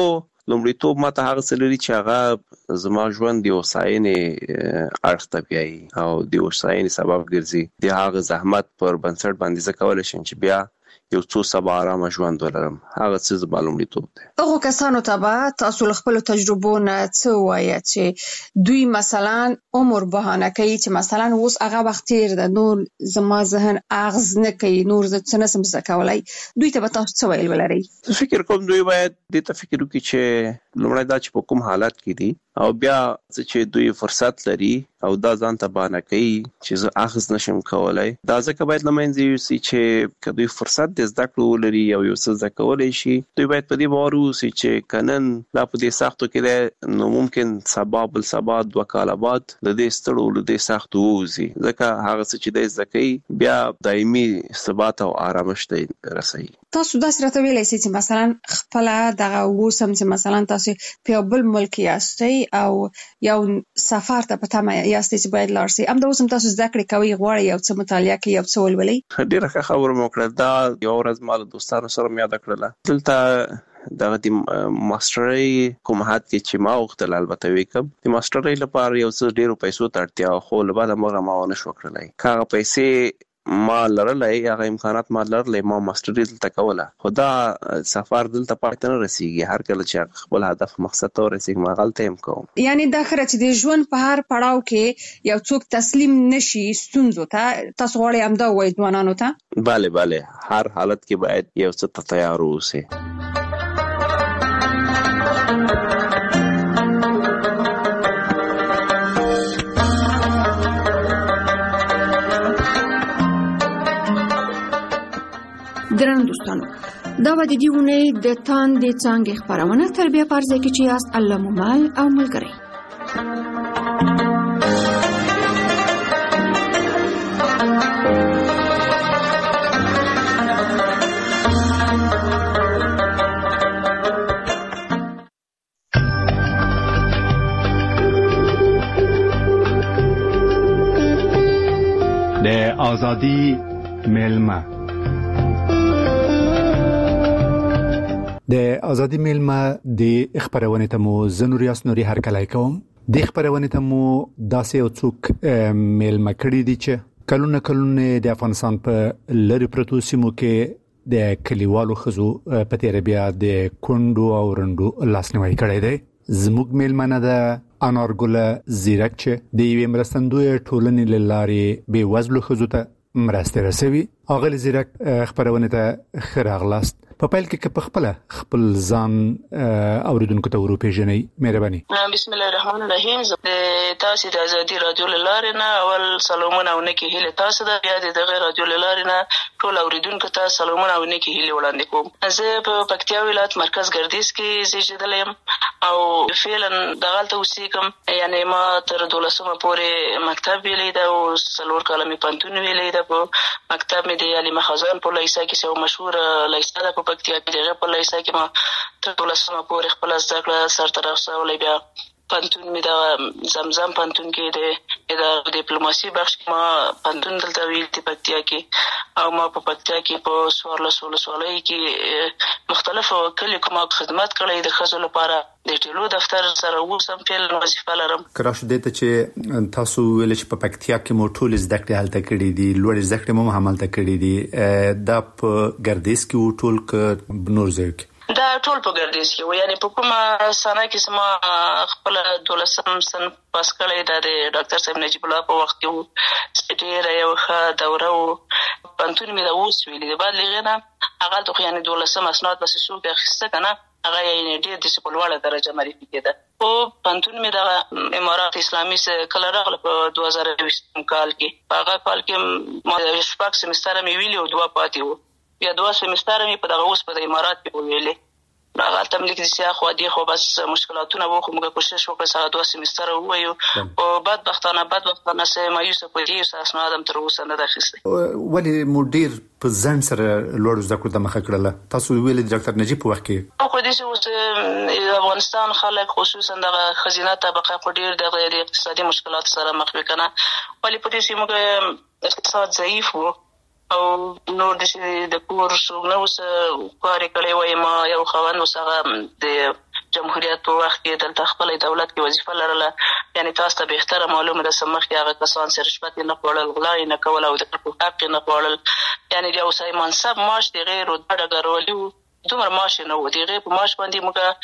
لومړیتوب ماته هغه څه لري چې هغه زما ژوند د وساینې اړخ ته بیایي او د وساینې سبب ګرځي د هغه زحمت پر بنسټ باندې زه کولی شم چې بیا یو څو سبا آرامه ژوند ولرم. هغه څه زما لومړیتوب دی. هغه کسانو ته به تاسو له خپل تجربو نه څه وایي چې دوی مثلا عمر بهانه کوي چې مثلا اوس هغه وخت تیر ده نور زما ذهن اغز نه کوي نور څه نسم زده کولای، دوی ته به تاسو څه ویل ولرئ؟ فکر کوم دوی باید دې ته فکر وکړي چې لومړی دا چې په کوم حالت کې دي او بیا چې دوی فرصت لري او دا ځان ته بهانه کوي چې زه اخذ نشم کولای، دا ځکه باید له منځه یوسي چې که دوی فرصت د زده کړو ولري او یو څه زده کولی شي، دوی باید په دې باور واوسي چې که نن دا په دې سختو کې دی نو ممکن سبا بل سبا 2 کاله بعد له دې ستړو له دې سختو ووځي، ځکه هغه څه چې دی زده کوي بیا دایمي ثبات او آرامش ته رسوي. تاسو داسې راته ویلی سئ چې مثلا خپله دغه اوس هم چې مثلا تاسو په یو بل ملک یاستئ او یو سفر ته په تمه یاستئ چې باید لاړ شئ، همدا اوس هم تاسو زده کړې کوئ، غواړئ یو څه مطالعه کوئ، یو څه ولولئ. ډېره ښه خبره مو وکړه. دا یوه ورځ ما له دوستانو سره مې یاده کړله. دلته دغه د ماسټرۍ کوم حد کې چې ما غوښتل البته وکړم، د ماسټرۍ لپاره یو څه ډېرو پیسو ته اړتیا، خو له بعده مغه ما ونه شو کړلی. که هغه پیسې ما لرلی، هغه امکانات ما لرلی، ما ماسټري دلته کوله، خو دا سفر دلته پای ته نه رسیږي. هر کله چې خپل هدف مقصد ته ورسیږم هغلته هم کوم. یعنی دا ښه چې د ژوند په هر پړاو کې یو څوک تسلیم نشي ستونزو ته، تاسو غواړئ همدا ووایئ ځوانانو ته؟ بله هر حالت کې باید یو څه ته تیار اوسئ. درنو دوستانو، دا به د دې اونۍ د تاندې څانګې خپرونه تربیه په ارزه کې چې یاست الله مومل او ملګری. د آزادی میلمه د آزادی میلمه د خبرونه ته مو زنور یاس نوري هر کله کوم د خبرونه ته مو داسې او څوک میلمه کړی دي چې کلونه د افغانستان په لری پروتو سیمو کې د کلیوالو خزو په تیر بیا د کندو او رندو لاسنیوي کړی دی. زموږ میلمنه ده انارګل زیرک چې د یوې مرستندوی ټولنې لارې به وزلو خزو ته مرسته رسوي. اغل زیرک خبرونه ته خراغلاست. په پیل کې په خپل ځان اوریدونکو ته ورپېژنئ. مهرباني. بسم الله الرحمن الرحیم. تاسو د ازادي رادیو لارې نه اول سلامونه او نیکی هیله تاسو د بیا د رادیو لارې نه ټول اوریدونکو ته سلامونه او نیکی هیله وړاندې کوم. زه په پکتیا ولایت مرکز ګردیز کې زیږیدلم او فعلا دغلته اوسېږم. یعنی ما تر 12مه پورې مکتب ویلی ده او 4 کاله مې پوهنتون ویلی ده. په مکتب مې د علي مخزن په لیسه کې یو مشهور لیسه ده په پکتیا کې، دغه په لیسه کې ما تر 12مه پورې خپل زده کړه سرته رسولې. بیا پوهنتون مې د زمزم پوهنتون کې د ډیپلوماسي بخش کې ما پوهنتون دلته ویل دی پکتیا کې، او ما په پکتیا کې په 14 ولسوالۍ کې مختلفو کلیو ما خدمت کړی د ښځو لپاره. د ټیلو دفتر سره اوسم فعلا وظیفه لرم. کراش دته چې تاسو ویل چې په پکتیا کې مو ټول زده کړې هلته کړې دي، لوړ زده کړې مو همالته کړې دي، دا په ګردیز کې ټول ک نور ځای کې دا ټول په ګردیز کې و. یعنی په کومه سنه کې سم خپل 12م سن پاس کړی دا د ډاکټر صاحب نجیب الله په وخت کې و. ډېره یو ښه دوره و. پوهنتون مې دا اوس ویلي دی. بعد له هغه نه هغلته یعنی 12م اسناد بس څوک اخیسته که نه، هغه یې ډېر داسې په لوړه درجه معرفي کېده. خو پوهنتون مې دغه امارات اسلامي کله راغله په 2020 کال کې. په هغه کال کې ما 6 سمستره مې ویلي او 2 پاتې وو. بیا 2 سمستره مې په دغه اوس په امارات کې وویلې. هغلته مې لیک دسیا خو دې خو بس مشکلاتونه وو، خو موږ کوشش وکړو چې هغه 2 سمستره ووایو. او بدبختانه سه مایوسه په دې اسناد هم تر اوسه نه ده اخیستی. ولې مو ډېر په ځان سره لوړ زده کړو ته مخه کړله؟ تاسو ویلې ډاکټر نجیب په وخت کې خو دې چې د افغانستان خلک خصوصا دغه خزینه طبقه خو ډېر د اقتصادي مشکلات سره مخ وي که نه، ولې په دې سیمو کې اقتصاد ضعیف و او نور د کور څوک نه اوس کار یې کړی وای. ما یو خاوند اوس هغه د جمهوریت په وخت کې دلته خپل دولت کې وظیفه لرله، یعنی تاسو ته بهتره معلومه ده سمخ کې هغه کسان چې رشوت نه خوړل، غلا نه کول او د حق نه خوړل، یعنی د اوسای منصب معاش د غیر ډګرولي دومره معاش نه و، د غیر په معاش باندې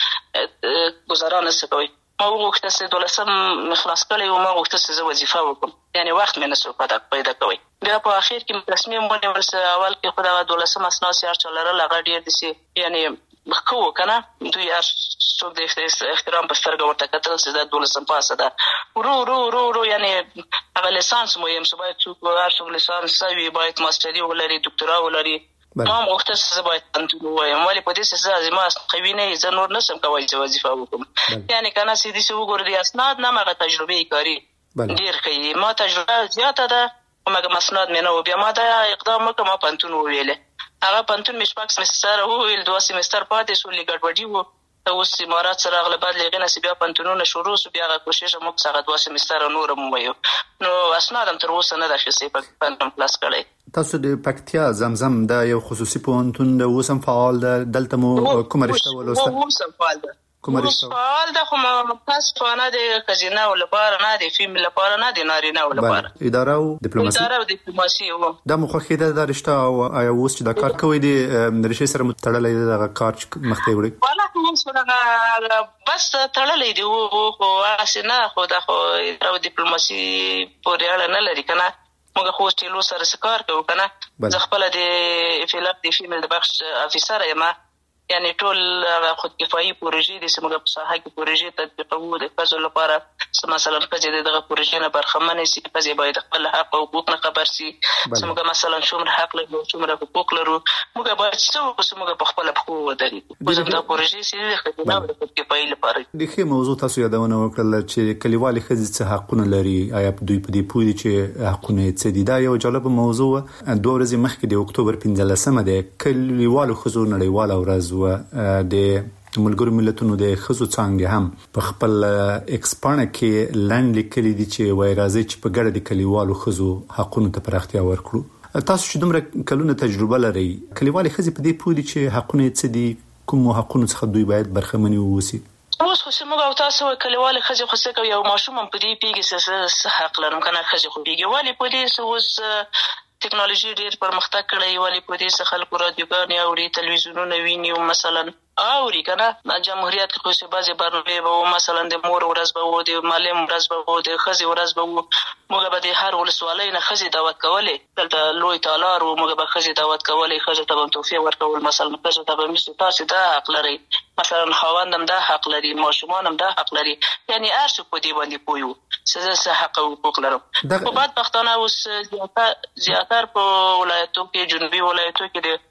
موږ گزارا نه کوي. ما وغوښتل چې 12 خلاص کړی او ما وغوښتل چې وظیفه وکړم، یعنی وخت مې نه سو پیدا کوي. بیا په اخر کې تصمیم ونیول چې اول کې خو دا 12 اسناد چې هر چا لرل هغه ډېر دي، یعنی خو کنه دوی هر څوک د احترام په سترګه ورته کتل چې دا 12 پاسه ده ورو یعنی هغه لیسانس مهم څه باید څوک هر څوک لیسانس وي، باید ماستري ولري، دکتورا ولري. ما وخت څه باید پنځه وایم، ولی په دې څه ځما قوي نه زه نور نسم کوي چې وظیفه وکم. یعنی کنه سې دې څه وګور دي اسناد نه مغه تجربه کاری ډیر کوي، ما تجربه زیاته ده مګر مسناد مې نه و. بیا ما دا اقدام وکم، ما پنتون ویله هغه پنتون مې شپږ سمستر ویل، 2 سمستر پاتې سو لګډوډي وو. اوس امارات سره غل بعد لغنه سی بیا پنتونونه شروع سو، بیا کوشش مو څنګه 2 سمستر نور مو ویو، نو اسنادم تر اوسه نه د شې په پنتون پلاس کړی. تاسو د پکتیا زمزم د یو خصوصي پونتون د وسم فعال ده، دلته مو کوم رشته ولوسته؟ وسم فعال ده، کوم رشته فعال ده، خو متاسفانه د خزینه ول لپاره نه دی، فیم لپاره نه دی، نارینه ول لپاره اداره او ډیپلوماسي و. دا مخخه ده رشته او اوس چې دا کار کوي د رشته سره متړلې ده کار مخته وړي. والله کوم سره بس تړلې دی او اسنه خو دا خو اداره او ډیپلوماسي پورې اړه نه لري کنه. موږ خو چې لو سره سکار کوو کنه، زه خپل د فیلپ د فیمل د بخش افیسر یم، یعنی ټول خود کفایي پروژې د سیمه په ساحه کې پروژې تطبیقوو د فزو لپاره. مثلا فزې دغه پروژې نه برخمنه سي، فزې باید خپل حق او حقوق نه خبر سي، سمګه مثلا څومره حق لرو څومره حقوق لرو، موږ باید څه سمګه په خپل حقوق ودرې. دا پروژې سي د خدمت د خود کفایي لپاره. د خې موضوع تاسو یادونه وکړل چې کلیوالي خځې څه حقونه لري، آیا دوی په دې پوهې چې حقونه څه دي؟ دا یو جالب موضوع. 2 ورځې مخکې د اکتوبر 15مه د کلیوالو خځو نړیواله ورځ و. د ملګرو ملتونو د خزو څنګه هم په خپل ایکسپانه کې لاند لیکلي دي چې وای راځي چې په ګډه د کلیوالو خزو حقونو ته پراختیا ورکړو. تاسو چې دومره کلونه تجربه لري، کلیوالي خزي په دې پوهې چې حقونه څه دي، کوم حقونه څخه دوی باید برخمنې ووسی؟ اوس خو موږ او تاسو کلیوالي خزي خو څه کوي، یو ماشوم په دې پیګه څه حق لرم کنه، خزي خو پیګه والی په دې اوس ټیکنالوژي ډیر پرمختګ کړی، ولی په دې څخه خلکو رادیوګانې اوري، تلویزیونونه ویني، او مثلا اوري کنه جمهوریت کې خو څه بعضی برنامې به مثلا د مور ورځ به و، د معلم ورځ به و، د خزي ورځ به و، موږ به د هر ولسوالۍ نه خزي دعوت کولې، دلته لوی تالار و، موږ به خزي دعوت کولې، خزي ته به توفیق ورکول، مثلا خزي ته به مست تاسو دا حق لري، مثلا خاوندم دا حق لري، ماشومانم دا حق لري، یعنی هر څه په دې باندې پویو څه حق او حقوق لرم. په بعد پښتانه اوس زیاتره په ولایتو کې، جنوبي ولایتو کې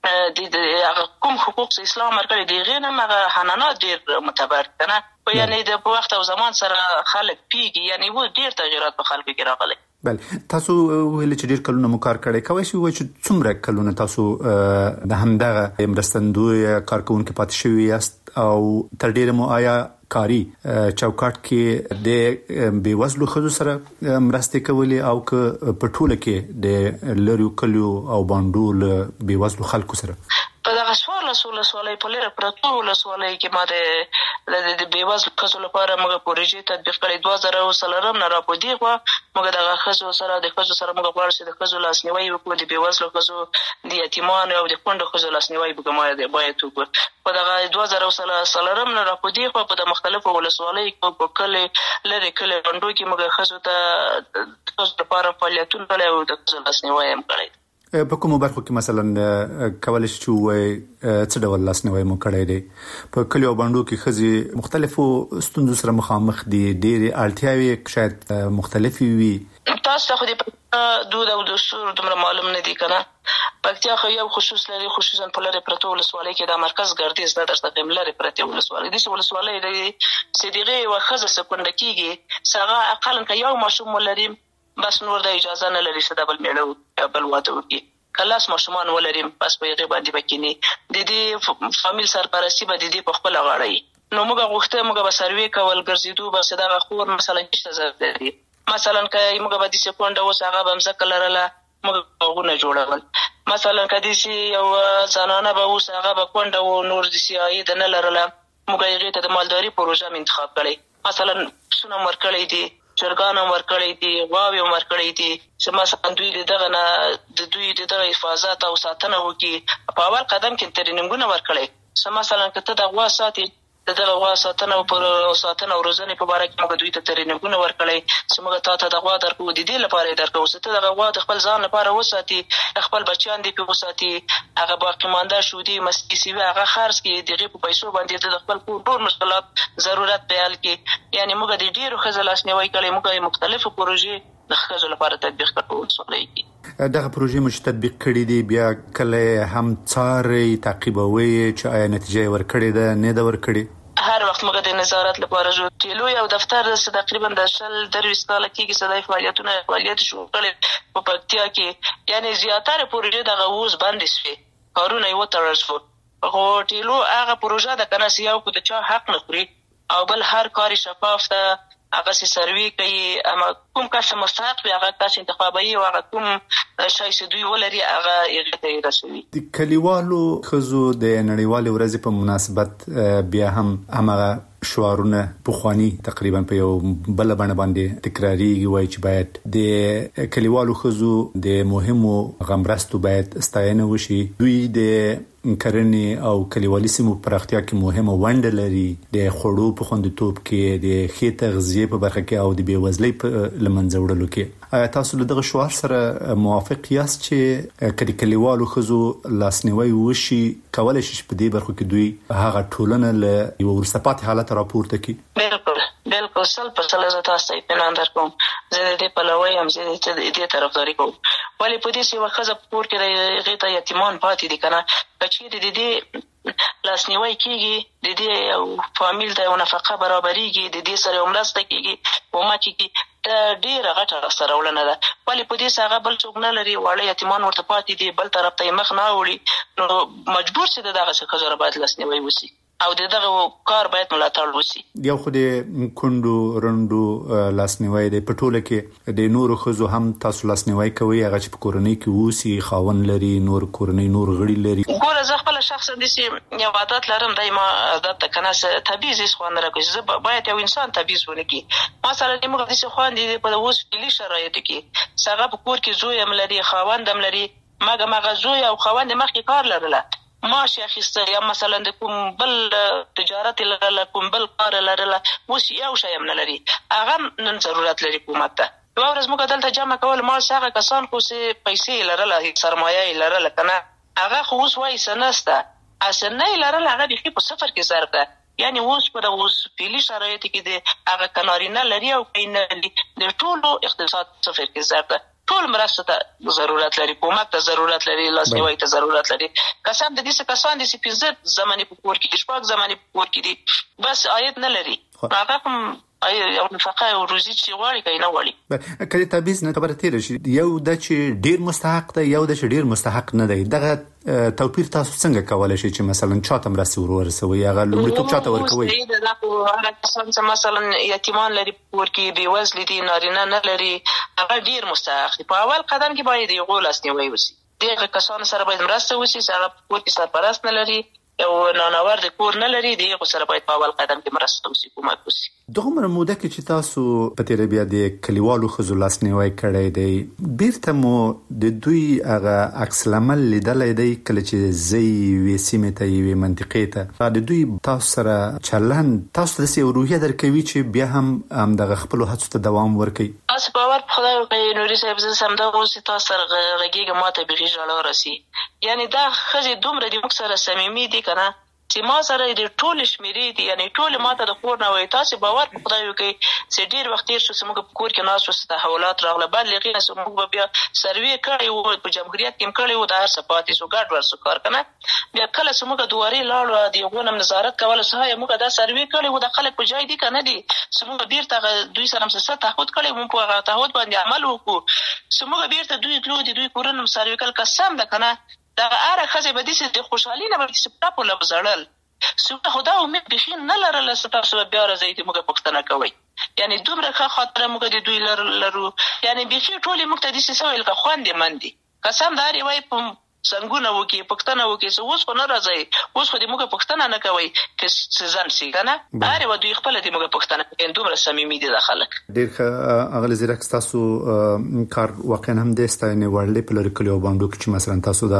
د کوم حقوق اسلام ورکړي دي، غیر نه حنانات ډیر متبر کنه، یعنی د وخت او زمان سره خلک پیږي، یعنی و ډیر تغیرات په خلکو کې راغلي. بل تاسو ویل چې ډیر کلونه مو کار کړی، کوي چې څومره کلونه تاسو د همدغه مرستندوی کارکونکو پاتې شوی یاست، او تر ډیره مو آیا کاری چوکاټ کې د بیوزلو خزو سره مرستې کولې او که په ټوله کې د لریو کلیو او باندول بیوزلو خلکو سره؟ په دغه سوالای په لاره پرتو ولسوالۍ کې ما د بیوزلو خزو لپاره موږ پروژې تطبیق کړې. 2003 نه را پدې خو موږ دغه خزو سره موږ غواړو چې د خزو لاسنیوي وکړو، د بیوزلو خزو، د یتیمانو او د کونډو خزو لاسنیوي وکړو، باید وکړو. په دغه 2003 نه را پدې خو په مختلفو ولسوالۍ کې په کله لري کله غونډو کې موږ خزو ته خزو لپاره فعالیتونه کړي او د خزو لاسنیوي هم کړی. په کومو برخو کې مثلا کولای شي څه ډول لاسنیوي مو کړی دی؟ په کلیو باندې کې خزي مختلفو ستونزو سره مخامخ دي، ډېرې اړتیاوې شاید مختلفې وي. تاسو ته خو د دود او دستور دومره معلوم نه دي کنه. پکتیا خو یو خصوص لري، خصوصا په لاره پرتو ولسوالۍ کې د مرکز ګردیز د درته لاره پرتو ولسوالۍ د ولسوالۍ د صدیقه او خزه سکونډه کېږي، څنګه اقل که یو ماشوم ولري بس نور د اجازه نه لري چې د بل میړه بل واده وکړي، کلاس ماشومان ولریم بس په یغه باندې بکینی د دې فامیل سرپرستی به د دې په خپل غاړه. نو موږ غوښته موږ به سروي کول ګرځېدو، بس دا خور مثلا څه ضرورت دی، مثلا که موږ به د سکونډه اوس هغه به مزه لرله، موږ غوونه جوړول، مثلا کدي سي یو ځانانه به اوس هغه به کونډه و نور د سي اي د نه لرله، موږ یې ته د مالداري پروژه انتخاب کړې، مثلا پسونه ورکړې دي، چرګان ورکړې دي، غواوې ورکړې دي، چې مثلا دوی دغه نه د دوی دغه حفاظت او ساتنه وکړي. په اول قدم کې ترینینګونه ورکړي، چې مثلا که ته د غوا ساتي دغه غوا ساتنه او پر ساتنه او روزنه په اړه کې موږ دوی ته ترینینګونه ورکړي چې موږ ته د غوا درکو د دې لپاره درکو چې ته د غوا د خپل ځان لپاره وساتي، خپل بچیان دې په وساتي، هغه باقی مانده شو دي مستي سی هغه خرڅ کې دغه په پیسو باندې د خپل ټول مشکلات ضرورت بیان کې. یعنی موږ د ډیرو خزل اسنوي کړي، موږ مختلفو پروژې د خزل لپاره تطبیق کړو سولېږي. دغه پروژې مش تطبیق کړي دي، بیا کله هم څاري تعقیبوي چې آیا نتیجه ورکړي ده نه ده ورکړي. هر وخت موږ د نظارت لپاره جو ټیلو یو دفتر تقریبا د 30 کال کېږي صداي فعالیت شروع کړي په پکتیا کې. یعنی زیاتره پروژې د غوز باندې شوي کارونه یو ترل شو. خو ټیلو هغه پروژه د کنه سیاو کو د چا حق نه خوري او بل هر کاری شفاف ته هغه سروي کوي، اما کوم کس مستحق وي هغه کس انتخابي او هغه کوم شای چې دوی ولري هغه یې ته رسوي. د کلیوالو خزو د نړیوال ورځ په مناسبت بیا هم هغه شعارونه پخوانی تقریبا په یو بل باندې تکراریږي، وایي چې باید د کلیوالو خزو د مهمو غمرستو باید ستاینه وشي. دوی د کرنې او کلیوالي سیمو پراختیا کې مهمه ونډه لري، د خوړو په خوندیتوب کې، د ښې تغذیې په برخه کې او د بېوزلۍ په لمنځه وړلو کې. آیا تاسو له دغه شعار سره موافق یاست چې کله کلیوالو خزو لاسنیوي وشي، کولای شي په دې برخه کې دوی هغه ټولنه له یو ورسته پاتې حالت راپورته کړي؟ بالکل 100% زه تاسو ته اطمینان درکوم. زه د دې پلوی هم، زه د دې طرفداري کوم. ولی په دې چې وخزه پور کې د غیته یتیمان پاتې دي کنه، چې د دې لاسنیوي کیږي، د دې او فامیل ته نفقه برابرېږي، د دې سره مرسته کیږي، ومه کیږي، ډیره غټه سره ولنه ده. ولی په دې څنګه بل څوک نه لري، وړي یتیمان ورته پاتې دي، بل طرف ته مخ نه وړي، نو مجبور سي دغه څه خزر باید لاسنیوي وسی او دغه کار باید ملاتړ وسی. یو خو د کندو رندو لاسنیوي د پټوله کې د نورو خزو هم تاسو لاسنیوي کوي، هغه چې په کورنۍ کې وسی خاون لري، نور کورنۍ نور غړي لري. ګوره زه خپل شخصا د سي یو عادت لرم، دایما عادت کنه تبعیض هیڅ خوان نه راکوي. زه باید یو انسان تبعیض ونکي. مثلا موږ د سي خوان دي په اوس فعلی شرایط کې څنګه په کور کې زوی هم لري، خاوند هم لري، ماګه زوی او خاوند مخکې کار لرله، معاش اخیسته، یا مثلا د کوم بل تجارت لرله، کوم بل کار لرله، اوس یو شی هم نه لري، هغه نن ضرورت لري حکومت ته. یو ورځ موږ دلته جمع کول مال هغه کسان خو سي پیسې لرله، سرمایه لرله کنه، هغه خو اوس وایي سنسته اسنه لرله، هغه بخي په صفر کې ضرب ده. یعنی اوس په اوس فعلی شرایط کې د هغه کنارینه لري او کینه لري، د ټولو اقتصاد صفر کې ضرب ده. ټول مرسته ته ضرورت لري، حکومت ته ضرورت لري، لاسنیوي ته ضرورت لري. قسم د دې کسان د سپیزت زمانه په کور کې، شپږ زمانه په کور کې دي، بس عاید نه لري، هغه هم یو نفقه او روزي چې غواړي کوي نه غواړي. کله تبعیض نه خبره تیر شي، یو د چې ډیر مستحق دی، یو د چې ډیر مستحق نه دی، دغه توپیر تاسو څنګه کولای شئ چې مثلا چاته مرسته ورسوي، هغه لومړیتوب چاته ورکوي؟ هغه کسان چې مثلا یتیمان لري پور کې، بېوزل دي، نارینه نه لري، هغه ډیر مستحق دي. په اول قدم کې باید یو لاسنیوي وشي، دغه کسان سره باید مرسته وشي، هغه پور کې سرپرست نه لري، یو نانور د کور نه لري، دغه سره باید په اول قدم کې مرسته وشي، حکومت وشي. دغه موده کې چې تاسو په تیر بیا د کلیوالو خزو لاسنیوي کړی دی، بیرته مو د دوی هغه عکس العمل لیدلای دی کله چې زی وی سیمه ته وی منطقې ته د دوی تاسو سره چلند تاسو د سی روحیه درکوي چې بیا هم دغه خپل هڅو ته دوام ورکړي؟ تاسو باور په خدای وکړئ نوري صاحب، زه سم دا اوس تاسو سره غږیږم، ماته به ژړا راسي. یعنی دا خزي دومره د موږ سره صمیمي دي کنه چې ما سره د ټول شمیرې دي، یعنی ټول ماته د کور نه وای. تاسو باور په خدای وکړئ چې ډیر وخت تیر شو چې موږ په کور کې ناس وسته حوالات راغله، بل لغې چې موږ بیا سروي کړی وو په جمهوریت کې کړی وو، د هر څه پاتې سو ګډ ورسو کار کنه. بیا کله چې موږ دواري لاړو د یو نم نظارت کوله، سه موږ دا سروي کړی وو، د خلک په ځای دي کنه دي، چې موږ بیرته دوی سره څه تعهد کړی وو، په هغه تعهد باندې عمل وکړو، چې موږ بیرته دوی تلو دي، دوی کورونه سروي کول قسم ده کنه. دا اره خزه به دې د خوشحالي نه به چې په لږ زړل سوته خدا امید بخین نه لرله، ستاسو بیا راځي چې موږ پښتنه کوي. یعنی دومره ښه خاطره موږ د دوی لرو، یعنی بخي ټول موږ ته دې څه ویل کا خوندې مندي قسم داري وای په څنګه وکي پښتنه وکي څه اوس خو نه راځي اوس خو دې موږ پښتنه نه کوي که ځان سي کنه هر و دوی خپل دې موږ پښتنه دومره صمیمي دي د خلک ډېر اغل زیرک تاسو کار واقعا هم د ستاینې وړلې په لری کلیو باندې چې مثلا تاسو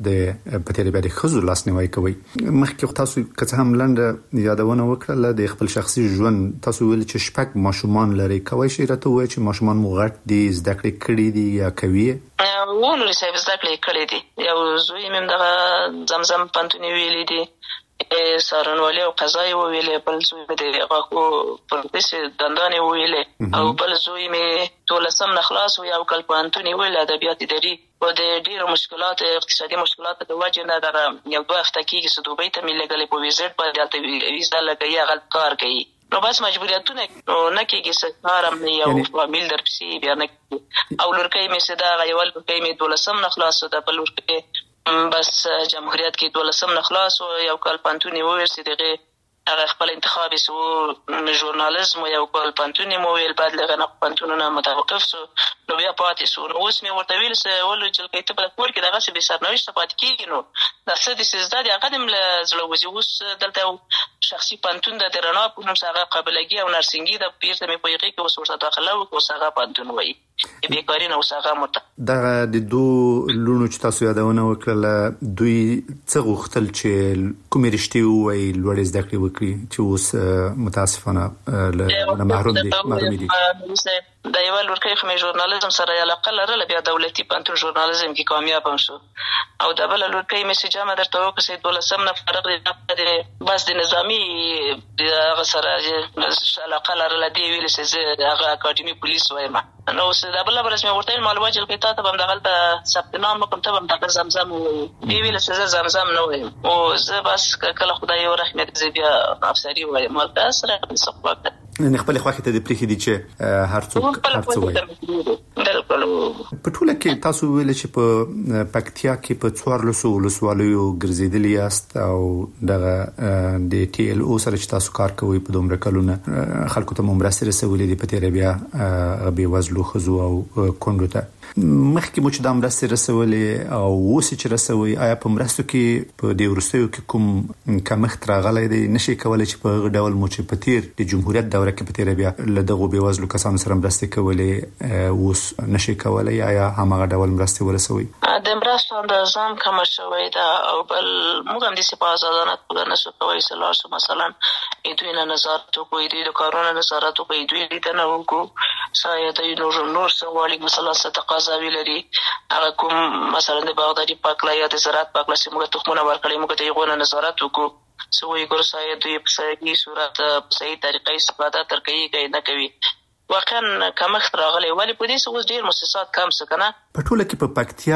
د پتیری باندې خزو لاسنیوي کوي مخکې تاسو که هم لاندې یادونه وکړه د خپل شخصي ژوند تاسو ویل چې شپږ ماشومان لري کوي شي راته وایي چې ماشومان مو غټ دي زده کړې کړې دي یا کوي ونه صاحب زده کړې کړې دي یو زوی مم دغه زمزم پانتونی ویلې دي سارنوالي او قضایي ویلې بل زوی د غاکو پروفیسور دندانې ویلې او بل زوی مې تولسم نخلاص او یو کل پانتونی ویل ادبیات اداري او د ډیرو مشکلات اقتصادي مشکلات د وجه نه دغه یو دوه هفته کېږي چې دوبۍ ته مې لګلې په ویزټ باندې ویزا لګي هغه کار کوي نو بس مجبوریتونه نه کېږي سکارم یو فامیل درپسې بیا نه او لورکۍ مې صدا یو لورکۍ مې دولسم نخلاص ده بل لورکۍ بس جمهوریت کې دولسم نخلاص او یو کال پانتونی وورسي دغه هغه خپل انتخابي سو ژورنالیزم یو کال پانتونی مو ویل بعد لغه نه پانتونونه متوقف سو نو بیا پاتې سو نو اوس مې ورته ویل سه ول چې کله په کور کې دغه څه به سرنوشت پاتې کیږي نو د څه د سزا د قدم له زړه وځي اوس دلته شخصي پانتون د درنا په نوم څنګه قابلګي او نرسنګي د پیرته مې په یقې کې اوس ورته داخله او څنګه پانتون وایي بیکاری نه وساغه مرته دا د دوه لونو چې تاسو یادونه وکړه دوی څه غوښتل چې کومې رښتې وایي لوړ زده کړې وکړي چې اوس متاسفانه له محروم دي د یو لورکۍ خو مې ژورنالیزم سره علاقه لرله بیا دولتي پانتون ژورنالیزم کې کامیاب هم شو او د بل لورکۍ مې چې جامه درته وکړه دولسم نه فرق دی بس د نظامی هغه سره علاقه لرله دی ویل چې هغه اکاډمي پولیس وایم نو اوس د بل برس مې ورته معلومات چې تا ته هم دغه ثبت نام وکم ته هم دغه زمزم دی ویل چې زمزم نه وایم او زه بس کله خدای ورحمت دې بیا افسری وایم مالته سره څه نه خپل خواخته د پریخي دي چې هر څوک وایي په ټوله کې تاسو ویل چې په پکتیا کې په 14 ولسوالیو ګرځیدلی است او دغه د ټي ال او سره چې تاسو کار کوي په دومره کلونه خلکو ته مرسته رسولې دي په تیر بیا به وزلو خزو او کندو ته مخکې مو چې د مرسته رسولې او اوس چې رسوي آیا په مرستو کې په دې ورستیو کې کوم کمښت راغلی دی نشي کولای چې په ډول مو چې په تیر د جمهوریت دوره کې په تیر بیا له دغه به وزلو کسانو سره مرسته کولې اوس نشي کولای آیا همغه ډول مرسته ورسوي د مرستو اندازام کم شوی دا او بل موږ هم د سپاه ځانات په نسو کوي سلاسو مثلا دوی نه نظارت کوي د کارونو نظارت کوي دوی د نه وکړو سایه د نور سوالي مثلا تقاضا ویلري هغه کوم مثلا د باغداري پاکلا یا د زراعت پاکلا چې موږ تخمونه ورکړي موږ ته یې غوونه نظارت وکړو سوې ګور سایه دوی په صحیح صورت په صحیح طریقې استفاده تر کوي نه کوي واقعا کمښت راغلی ولی په دې اوس ډیر مؤسسات کم څه کنه په ټوله کې په پکتیا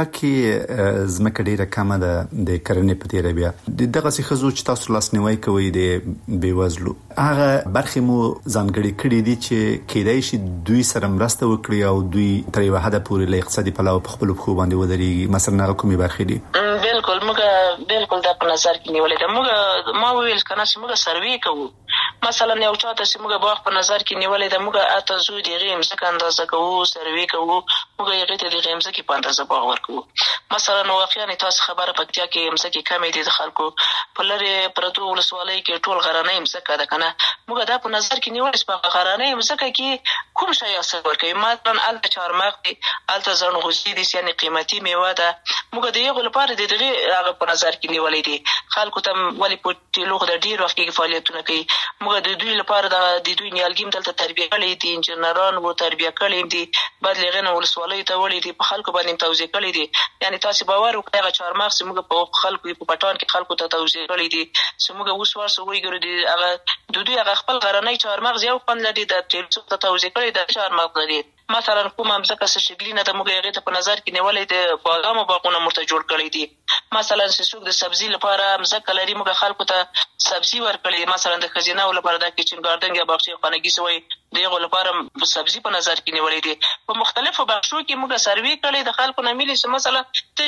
کې زمکه ډیره کمه ده د کرنې په تیر بیا دغه څه خزو چې تاسو لاسنیوي کوي د بیوزلو هغه برخې مو ځانګړي کړي دي چې کېدای شي دوی سره مرسته وکړي او دوی تر یو حد پورې له اقتصادي پلوه په خپل خو باندې ودرېږي مثلا هغه کومې برخې دي بالکل موږ بالکل دا په نظر کې نیولې ده موږ ما ویل کنه چې موږ سروي کوو مثلا یو چاته چې موږ باغ په نظر کې نیولې ده موږ اته زو دی غیم څخه اندازه کوو سروي کوو موږ یې غته دی غیم څخه په اندازه باغ ورکو مثلا واقعا تاسو خبره پکتیا کې مزه کمې دي د خلکو په لری پرتو ولسوالۍ کې ټول غرانې مزه ده کنه موږ دا په نظر کې نیولې چې په غرانې مزه کې کوم شی اثر ورکوي مثلا ال چارمغ دي ال زرنغوزي دي یعنی قیمتي میوه ده موږ د یو لپاره د دغه هغه په نظر کې نیولې دي خلکو ته ولی په ټیلوغ د ډیر وخت کې فعالیتونه کوي موږ د دوی لپاره د دوی نیالګیم دلته تربیه کړي دي انجنیران وو تربیه کړي دي بعد لغنه ولسوالۍ ته ولې دي په خلکو باندې توزیع کړي دي یعنی تاسو باور وکړئ هغه چارمغ چې موږ په خلکو په پټان کې خلکو ته توزیع کړي دي چې موږ اوس ورسره وګورو دي هغه دوی هغه خپل غرنۍ چارمغ یو خوند لري د ټیلڅو ته توزیع کړي د چارمغ لري مثلا کوم امزکه شګلینه د موږ هغه ته په نظر کې نیولې د بادام باغونه مرته جوړ کړي دي مثلا سوق د سبزی لپاره امزکه لري موږ خلکو ته سبزی ورکړي مثلا د خزینه لپاره د کچن ګاردن یا باغچې خانګي سوی دغه لپاره سبزی په نظر کې نیولې دي په مختلفو بخشو کې موږ سروي کړي د خلکو نه ملي مثلا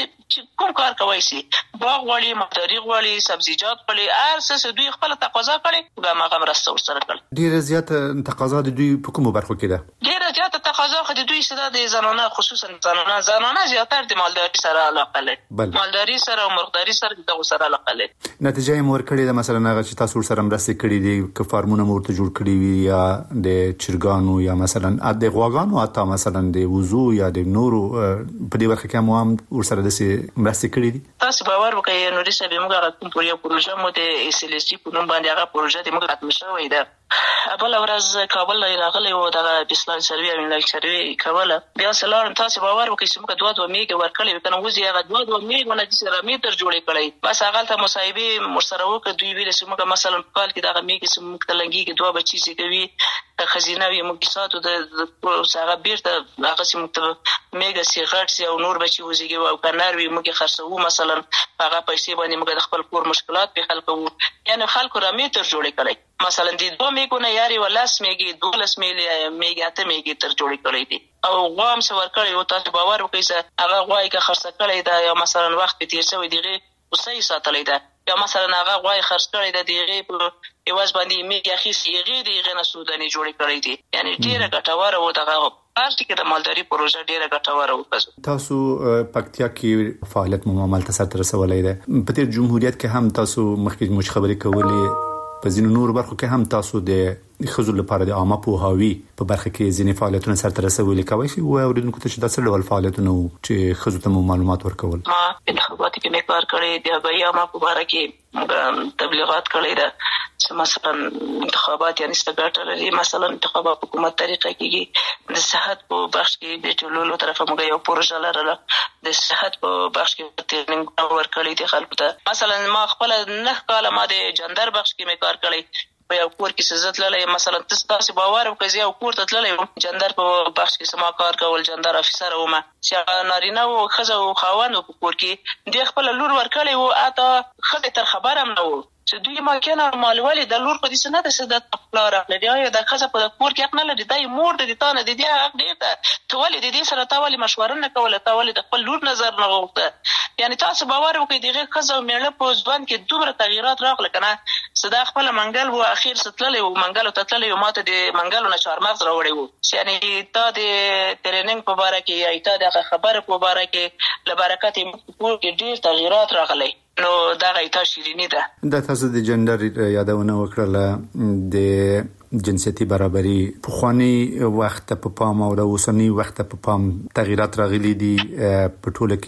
کوم کار کوي سي باغ والی مداري والی سبزیجات والی ارسس دوی خپل تقاضا کړي دا مغه مرسته ورسره کړي ډیره زیاته تقاضا د دوی په کومو برخو کې ده ډیره ډېره زیاته تقاضا خو د دوی سره د زنانه خصوصا زنانه زیاتره د مالداري سره علاقه لري مالداري سره او مرغداري سره د سره علاقه لري. نتیجه یې مور کړې ده مثلا هغه چې تاسو سره مرسته کړې دي که فارمونه مورته جوړ کړی وي یا د چرګانو یا مثلا د غواګانو اته مثلا د وضو یا د نورو په دې ورکه کې هم ور سره د مرسته کړې دي. تاسو باور وکړئ نو رسې به موږ کوم پروژه مو د SLSG په نوم باندې هغه پروژه د موږ ختم شوې ده. بل ورځ کابل راغلی و دغه بسلان سروي او انلاین سروي کوله بیا سلام تاسو باور وکړئ چې موږ 2 میګ ورکړل کنه وځي هغه 2 میګ ونه چې سره میټر جوړې کړی بس هغه ته مصايبه مرسره وکړ دوی ویل چې موږ مثلا په کال کې دغه میګ چې موږ تلنګي کې 2 بچی سي کوي خزینه وي موږ ساتو د هغه بیرته هغه چې موږ میګ سي غټ سي او نور بچی وځي او کنار وي موږ خرڅو مثلا هغه پیسې باندې موږ د خپل کور مشکلات په حل کوو یعنی خلکو را میټر جوړې کړی مثلا د 2 میګونه یاري ولاس میګي 12 میګي اته میګي تر جوړې کړې دي او غوام څو ور کړی او تاسو باور وکړئ چې هغه غوای کا خرڅ کړی دا یا مثلا وخت تیر شوی دیغه وسې ساتلې ده یا مثلا هغه غوای خرڅ کړی ده دیغه په ایواز باندې میګي اخیسي دیغه نه سودانی جوړې کړې دي یعنی ډیره ګټوره و دغه پارټي کې د مالداري پروژه ډیره ګټوره و. تاسو پکتیا کې فعالیت مو عمل ته سره رسولای ده په تیر جمهوریت کې هم تاسو مخکې مش خبرې کولې په ځینو نور برخو کې هم تاسو د خزو لپاره د عامه پوهاوی په برخه کې ځینې فعالیتونه سره رسولي کوي شي او اوریدونکو ته چې د څه ډول فعالیتونه چې خزو ته معلومات ورکول ما په انتخاباتو کې کار کړی دی به یا ما په باره کې تبلیغات کړی ده چې مثلا انتخابات یعنی څنګه لري مثلا انتخابات حکومت طریقه کې د صحت په بخش کې د ټولولو طرفه موږ یو پروژه لرله د صحت په بخش کې ټریننګ ورکړی دی خلکو ته مثلا ما خپل 9 کال ما د جندر بخش کې کار کړی په یو کور کې سزت لري مثلا تاسو باور وکړئ یو کور ته تللی جندر په بخش کې سما کار کول جندر افسر ومه چې نارینه او خزه او خاوند په کور کې د خپل لور ورکړی او اته خدای تر خبر هم نه و چې دوی ما کنه مالوالي د لور په دې سنت سدت خپل راغلی یا د خزه په کور کې خپل لري دای مور د تانه د دې حق دی ته ولې د دې سره تاولي مشوره نه کوله تاولي د خپل لور نظر نه غوښته یعنی تاسو باور وکړئ دغه خزه میړه په ځوان کې دومره تغیرات راغله کنه صدا خپل منګل وو اخیر ستللی او منګل ته تللی او ماته د منګلو نه چارمغز راوړی وو یعنی تا د ټریننګ په باره کې یا تا د خبره په باره کې لبرکت په کې ډیر تغیرات راغلي نو دا غیتا شیرینی ده د تاسو د جندر یادونه وکړه د جنسيتي برابرۍ په خواني وخت په پام او د اوسنی وخت په پام تغیرات راغلي دي په ټوله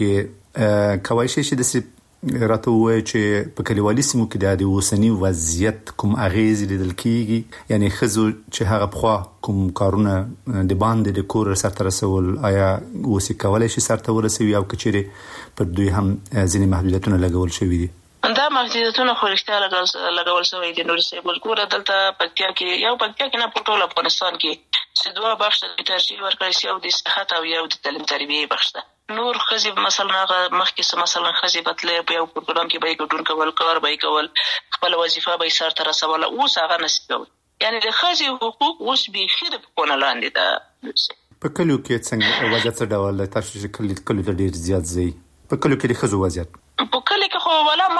کې کوي شي چې راته وای چې په کلیوالي سیمو کې د اوسنی وضعیت کوم اغیز لیدل کیږي یعنی خزو چې هغه په کوم کارونه د باندې د کور سره رسول آیا اوسې کولای شي سره ورسوي او کچېره پر دوی هم ځینې محدودیتونه لګول شوي دي دا محدودیتونه خو رښتیا لګول شوی دي نور څه بل ګوره دلته پکتیا کې نه په ټول افغانستان کې چې 2 بخش ته ترجیح ورکړی شي او د صحت او یو د تعلیم تربیه بخش ده نور خزي مثلا هغه مخکې مثلا خزي بتلې په یو پروګرام کې به ګډون کول کار به کول خپل وظیفه به سر تر رسول او هغه نشي یعنی د خزي حقوق اوس به خیر په کونه لاندې ده په کلیو کې څنګه وضعیت ډول تاسو چې کلیو ته ډیر زیات زی په کلیو کې د خزو وضعیت په کلیو کې خو ولا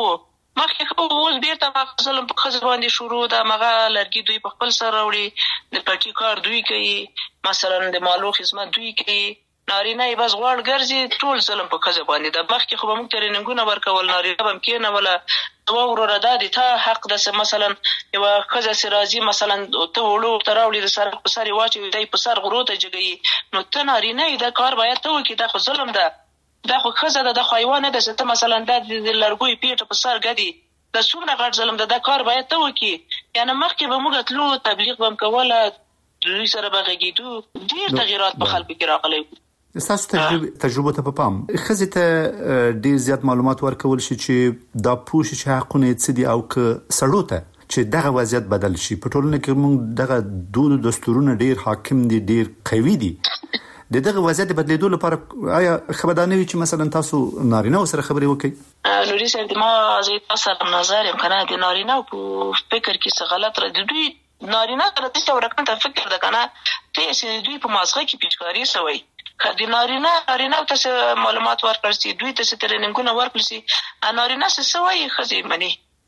مخکې خو اوس بیرته ظلم په خزو باندې شروع ده مغه لرګي دوی په خپل سره وړي د پټي کار دوی کوي مثلا د مالو خدمت دوی کوي نارینه یې بس غواړ ګرځي ټول ظلم په خزه باندې د مخکې خو موږ تریننګونه ورکول نارینه هم کې نه ولا دوا وروره د ته حق د مثلا یو خزه سرازي مثلا ته وړو تراولي د سر په سر واچي دای په سر غرو ته جګي نو ته نارینه دا کار باید ته وکړي دا خو ظلم ده دا خو خزه ده د حیوان ده چې ته مثلا د لرګوي پیټه په سر غدي د څومره غټ ظلم ده دا کار باید ته وکړي یعنی مخکې به موږ تلو تبلیغ هم کوله دوی سره بغږیدو ډیر تغیرات په خلکو کې راغلي تاسو تجربه ته په پام خزه ته ډیر زیات معلومات ورکول شي چې دا پوښ چې حقونه څه دي او که سړو ته چې دغه وضعیت بدل شي په ټولنه کې موږ دغه دود دستورونه ډیر حاکم دي ډیر قوي دي دغه وضعیت بدلیدو لپاره آیا خبردانه وي چې مثلا تاسو نارینه سره خبرې وکړي نوري صاحب ما زه تاسو سره نظر یم کنه د نارینه په فکر کې څه غلط را دي دوی نارینه تر دې چې ورکړه فکر ده کنه ته چې دوی په مازغه کې پیچکاری سوی کدی نارینه ته معلومات ورکړي دوی ته سترنګونه ورکړي نارینه څه سوی خزي منی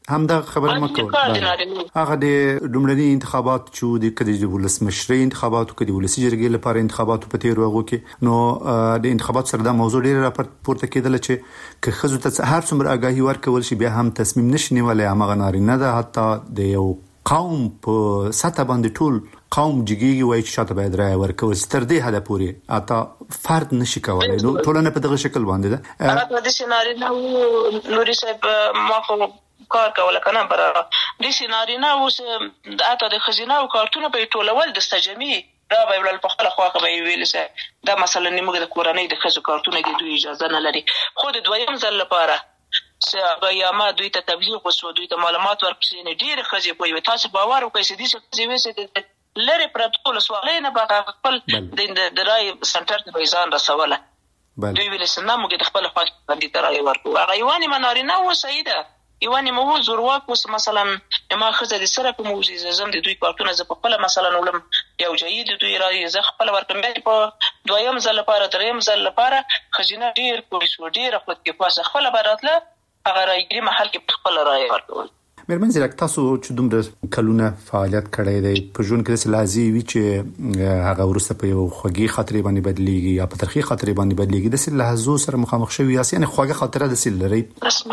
همدا خبره مکو هغه د دومره انتخابات چې د کدي د ولسمشري انتخابات او کدي ولسی جرګې لپاره انتخابات په تیر وغو کې نو د انتخابات سره د موضوع ډیره راپورته کېدل چې که خزو ته هر څومره آگاهی ورکول شي بیا هم تصمیم نشي نیولای هغه نارینه ده حتی د یو قوم په سطح باندې ټول قوم جګیږي وایي چې شاته باید رای ورکول تر دې حد پورې اته فرد نشي کولای نو ټولنه په دغه شکل باندې ده هغه د سيناريو نوري صاحب ما کار کوله کنه برا د سيناريو اوس اته د خزینه او کارتونه په ټولول د استجمی دا به ول په خپل خواخه به ویل سه دا مثلا نیمه د کورنۍ د خزو کارتونه د دوی اجازه نه لري خو د دویم ځل لپاره چې یا ما دوی ته تبلیغ وسو دوی ته معلومات ورکړي نه ډیر خزي په تاسو باور وکړئ چې دې څه وسه لری پروتوکول سوالې نه به خپل د رای سنټر ته ځان رسوله دوی ویل سنه موږ د خپل خواخه باندې ترای ورکو هغه یواني منارینه و سیده یواني مو زورواک وس مثلا ما خزه د سره په موزه زم د دوی کارتونه ز په خپل مثلا ولم یو جيد دوی راي ز خپل ورکم په دویم ځل لپاره دریم ځل لپاره خزینه ډیر کوي ډیر خپل کې پاسه خپل براتله هغه رايګري محل کې خپل راي ورکول مېرمن زیرک تاسو چې دومره کلونه فعالیت کړی دی په ژوند کې لازمي وي چې هغه ورسته په یو خوږی خاطرې باندې بدليږي یا په ترخی خاطرې باندې بدليږي د سل لحظو سره مخامخ شوی یاسي یعنی خوږه خاطره د سل لري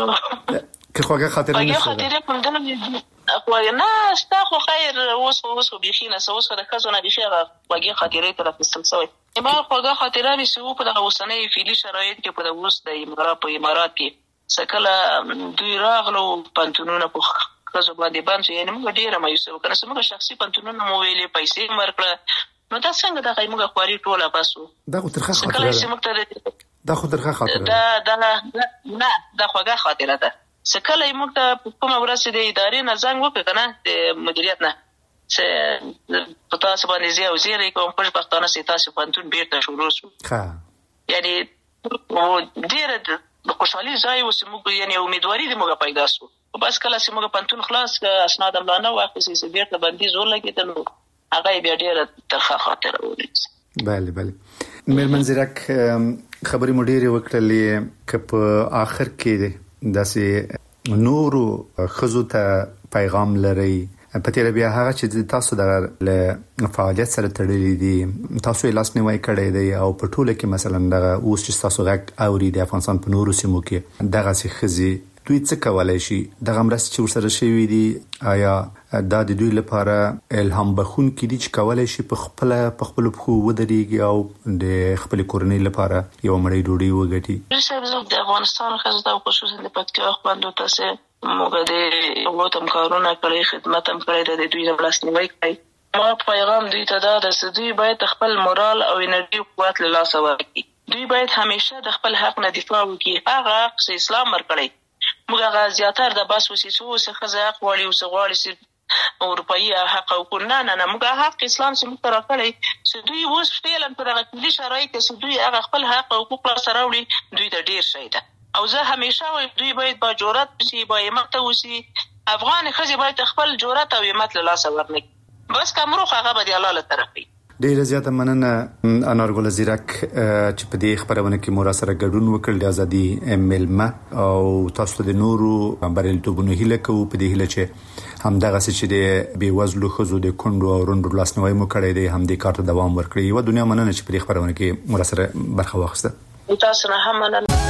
که خوږه خاطره نشته خاطره کوم دنه خو نه ستا خو خیر اوس بيخینه اوس د خزونه بيخي خوږه خاطره تر فستمسوي ما خوږه خاطره نشو په دغه وسنۍ فعلی شرایط کې په اوس د امارات کې سکله دوی راغلو پنتونونه په خزو باندې باندې یعنی موږ ډیره مایوسه وکړه چې موږ شخصي پنتونونه مو ویلې پیسې مرکړه نو دا څنګه د غیمه خواري ټوله باسو دا خو ترخه خاطره دا خو ترخه خاطره نه دا خوږه خاطره ده سکله موږ ته کومه ورسې د ادارې نه زنګ وکړ کنه د مدیریت نه چې په تاسو باندې زیاو زیری کوم په پښتانه سي تاسو پنتون بیرته شروع شو یعنی ډیره د خوشحالي ځای اوس موږ یعنی امیدواري د موږ پیدا شو بس کله چې موږ پنتون خلاص اسناد املانه واخیسي چې بیرته باندې زور لګیدل هغه بیا ډیره ترخه خاطره ولې بله مېرمن زیرک خبرې مو ډیره وکړلې چې په اخر کې داسې نورو خزو ته پیغام لري په تیر بیا هغه چې تاسو د فعالیت سره تړلې دي تاسو یې لاس نیوي کړی دی او په ټوله کې مثلا دغه اوس چې تاسو غږ اوري د افغانستان په نورو سیمو کې دغه سي خزي دوی څه کولای شي دغه مرسته چې ورسره شوی دي آیا د دوی لپاره الهام بخون کې دي چې کولای شي په خپل خو ودرېږي او د خپل کورنۍ لپاره یو مړی ډوډۍ وګټي د افغانستان خزه او خصوصا د پکتیا خواندو تاسو موږ د وطن کارونه کړی خدمت هم کړی د دوی د ولسنوي کوي ما پیغام دوی ته دا د دوی باید خپل مورال او انرژي قوت له لاسه ورکړي دوی باید همیشه د خپل حق نه دفاع وکړي هغه چې اسلام ورکړي موږ هغه زیاتره د باس وسیسو څخه ځای غواړي او غواړي اروپایي حق او نه موږ حق اسلام چې موږ راکړي چې دوی اوس فعلا په دغه کلی شرایط کې دوی هغه خپل حق او حقوق سره وړي دوی ته ډیر شي ده او زه همیشه وایم دوی باید با جرأت وسی با همت وسی افغان خزي باید خپل جرأت او همت له لاسه ورنکړي بس کومروخ هغه به الله له طرفي ډیره زیاته مننه انارګل زیرک چې په دې خبرونه کې مور سره ګډون وکړ د ازادي ملمه او تاسو د نورو بریلیتوبونو هیله کوو په دې هیله چې هم دغه چې د بي وزلو خزو د کندو او روندو لاسنوي مو کړی دی هم د کارت دوام ورکړي و دنیا مننه چې په دې خبرونه کې مور سره برخه واخیسته تاسو نه هم مننه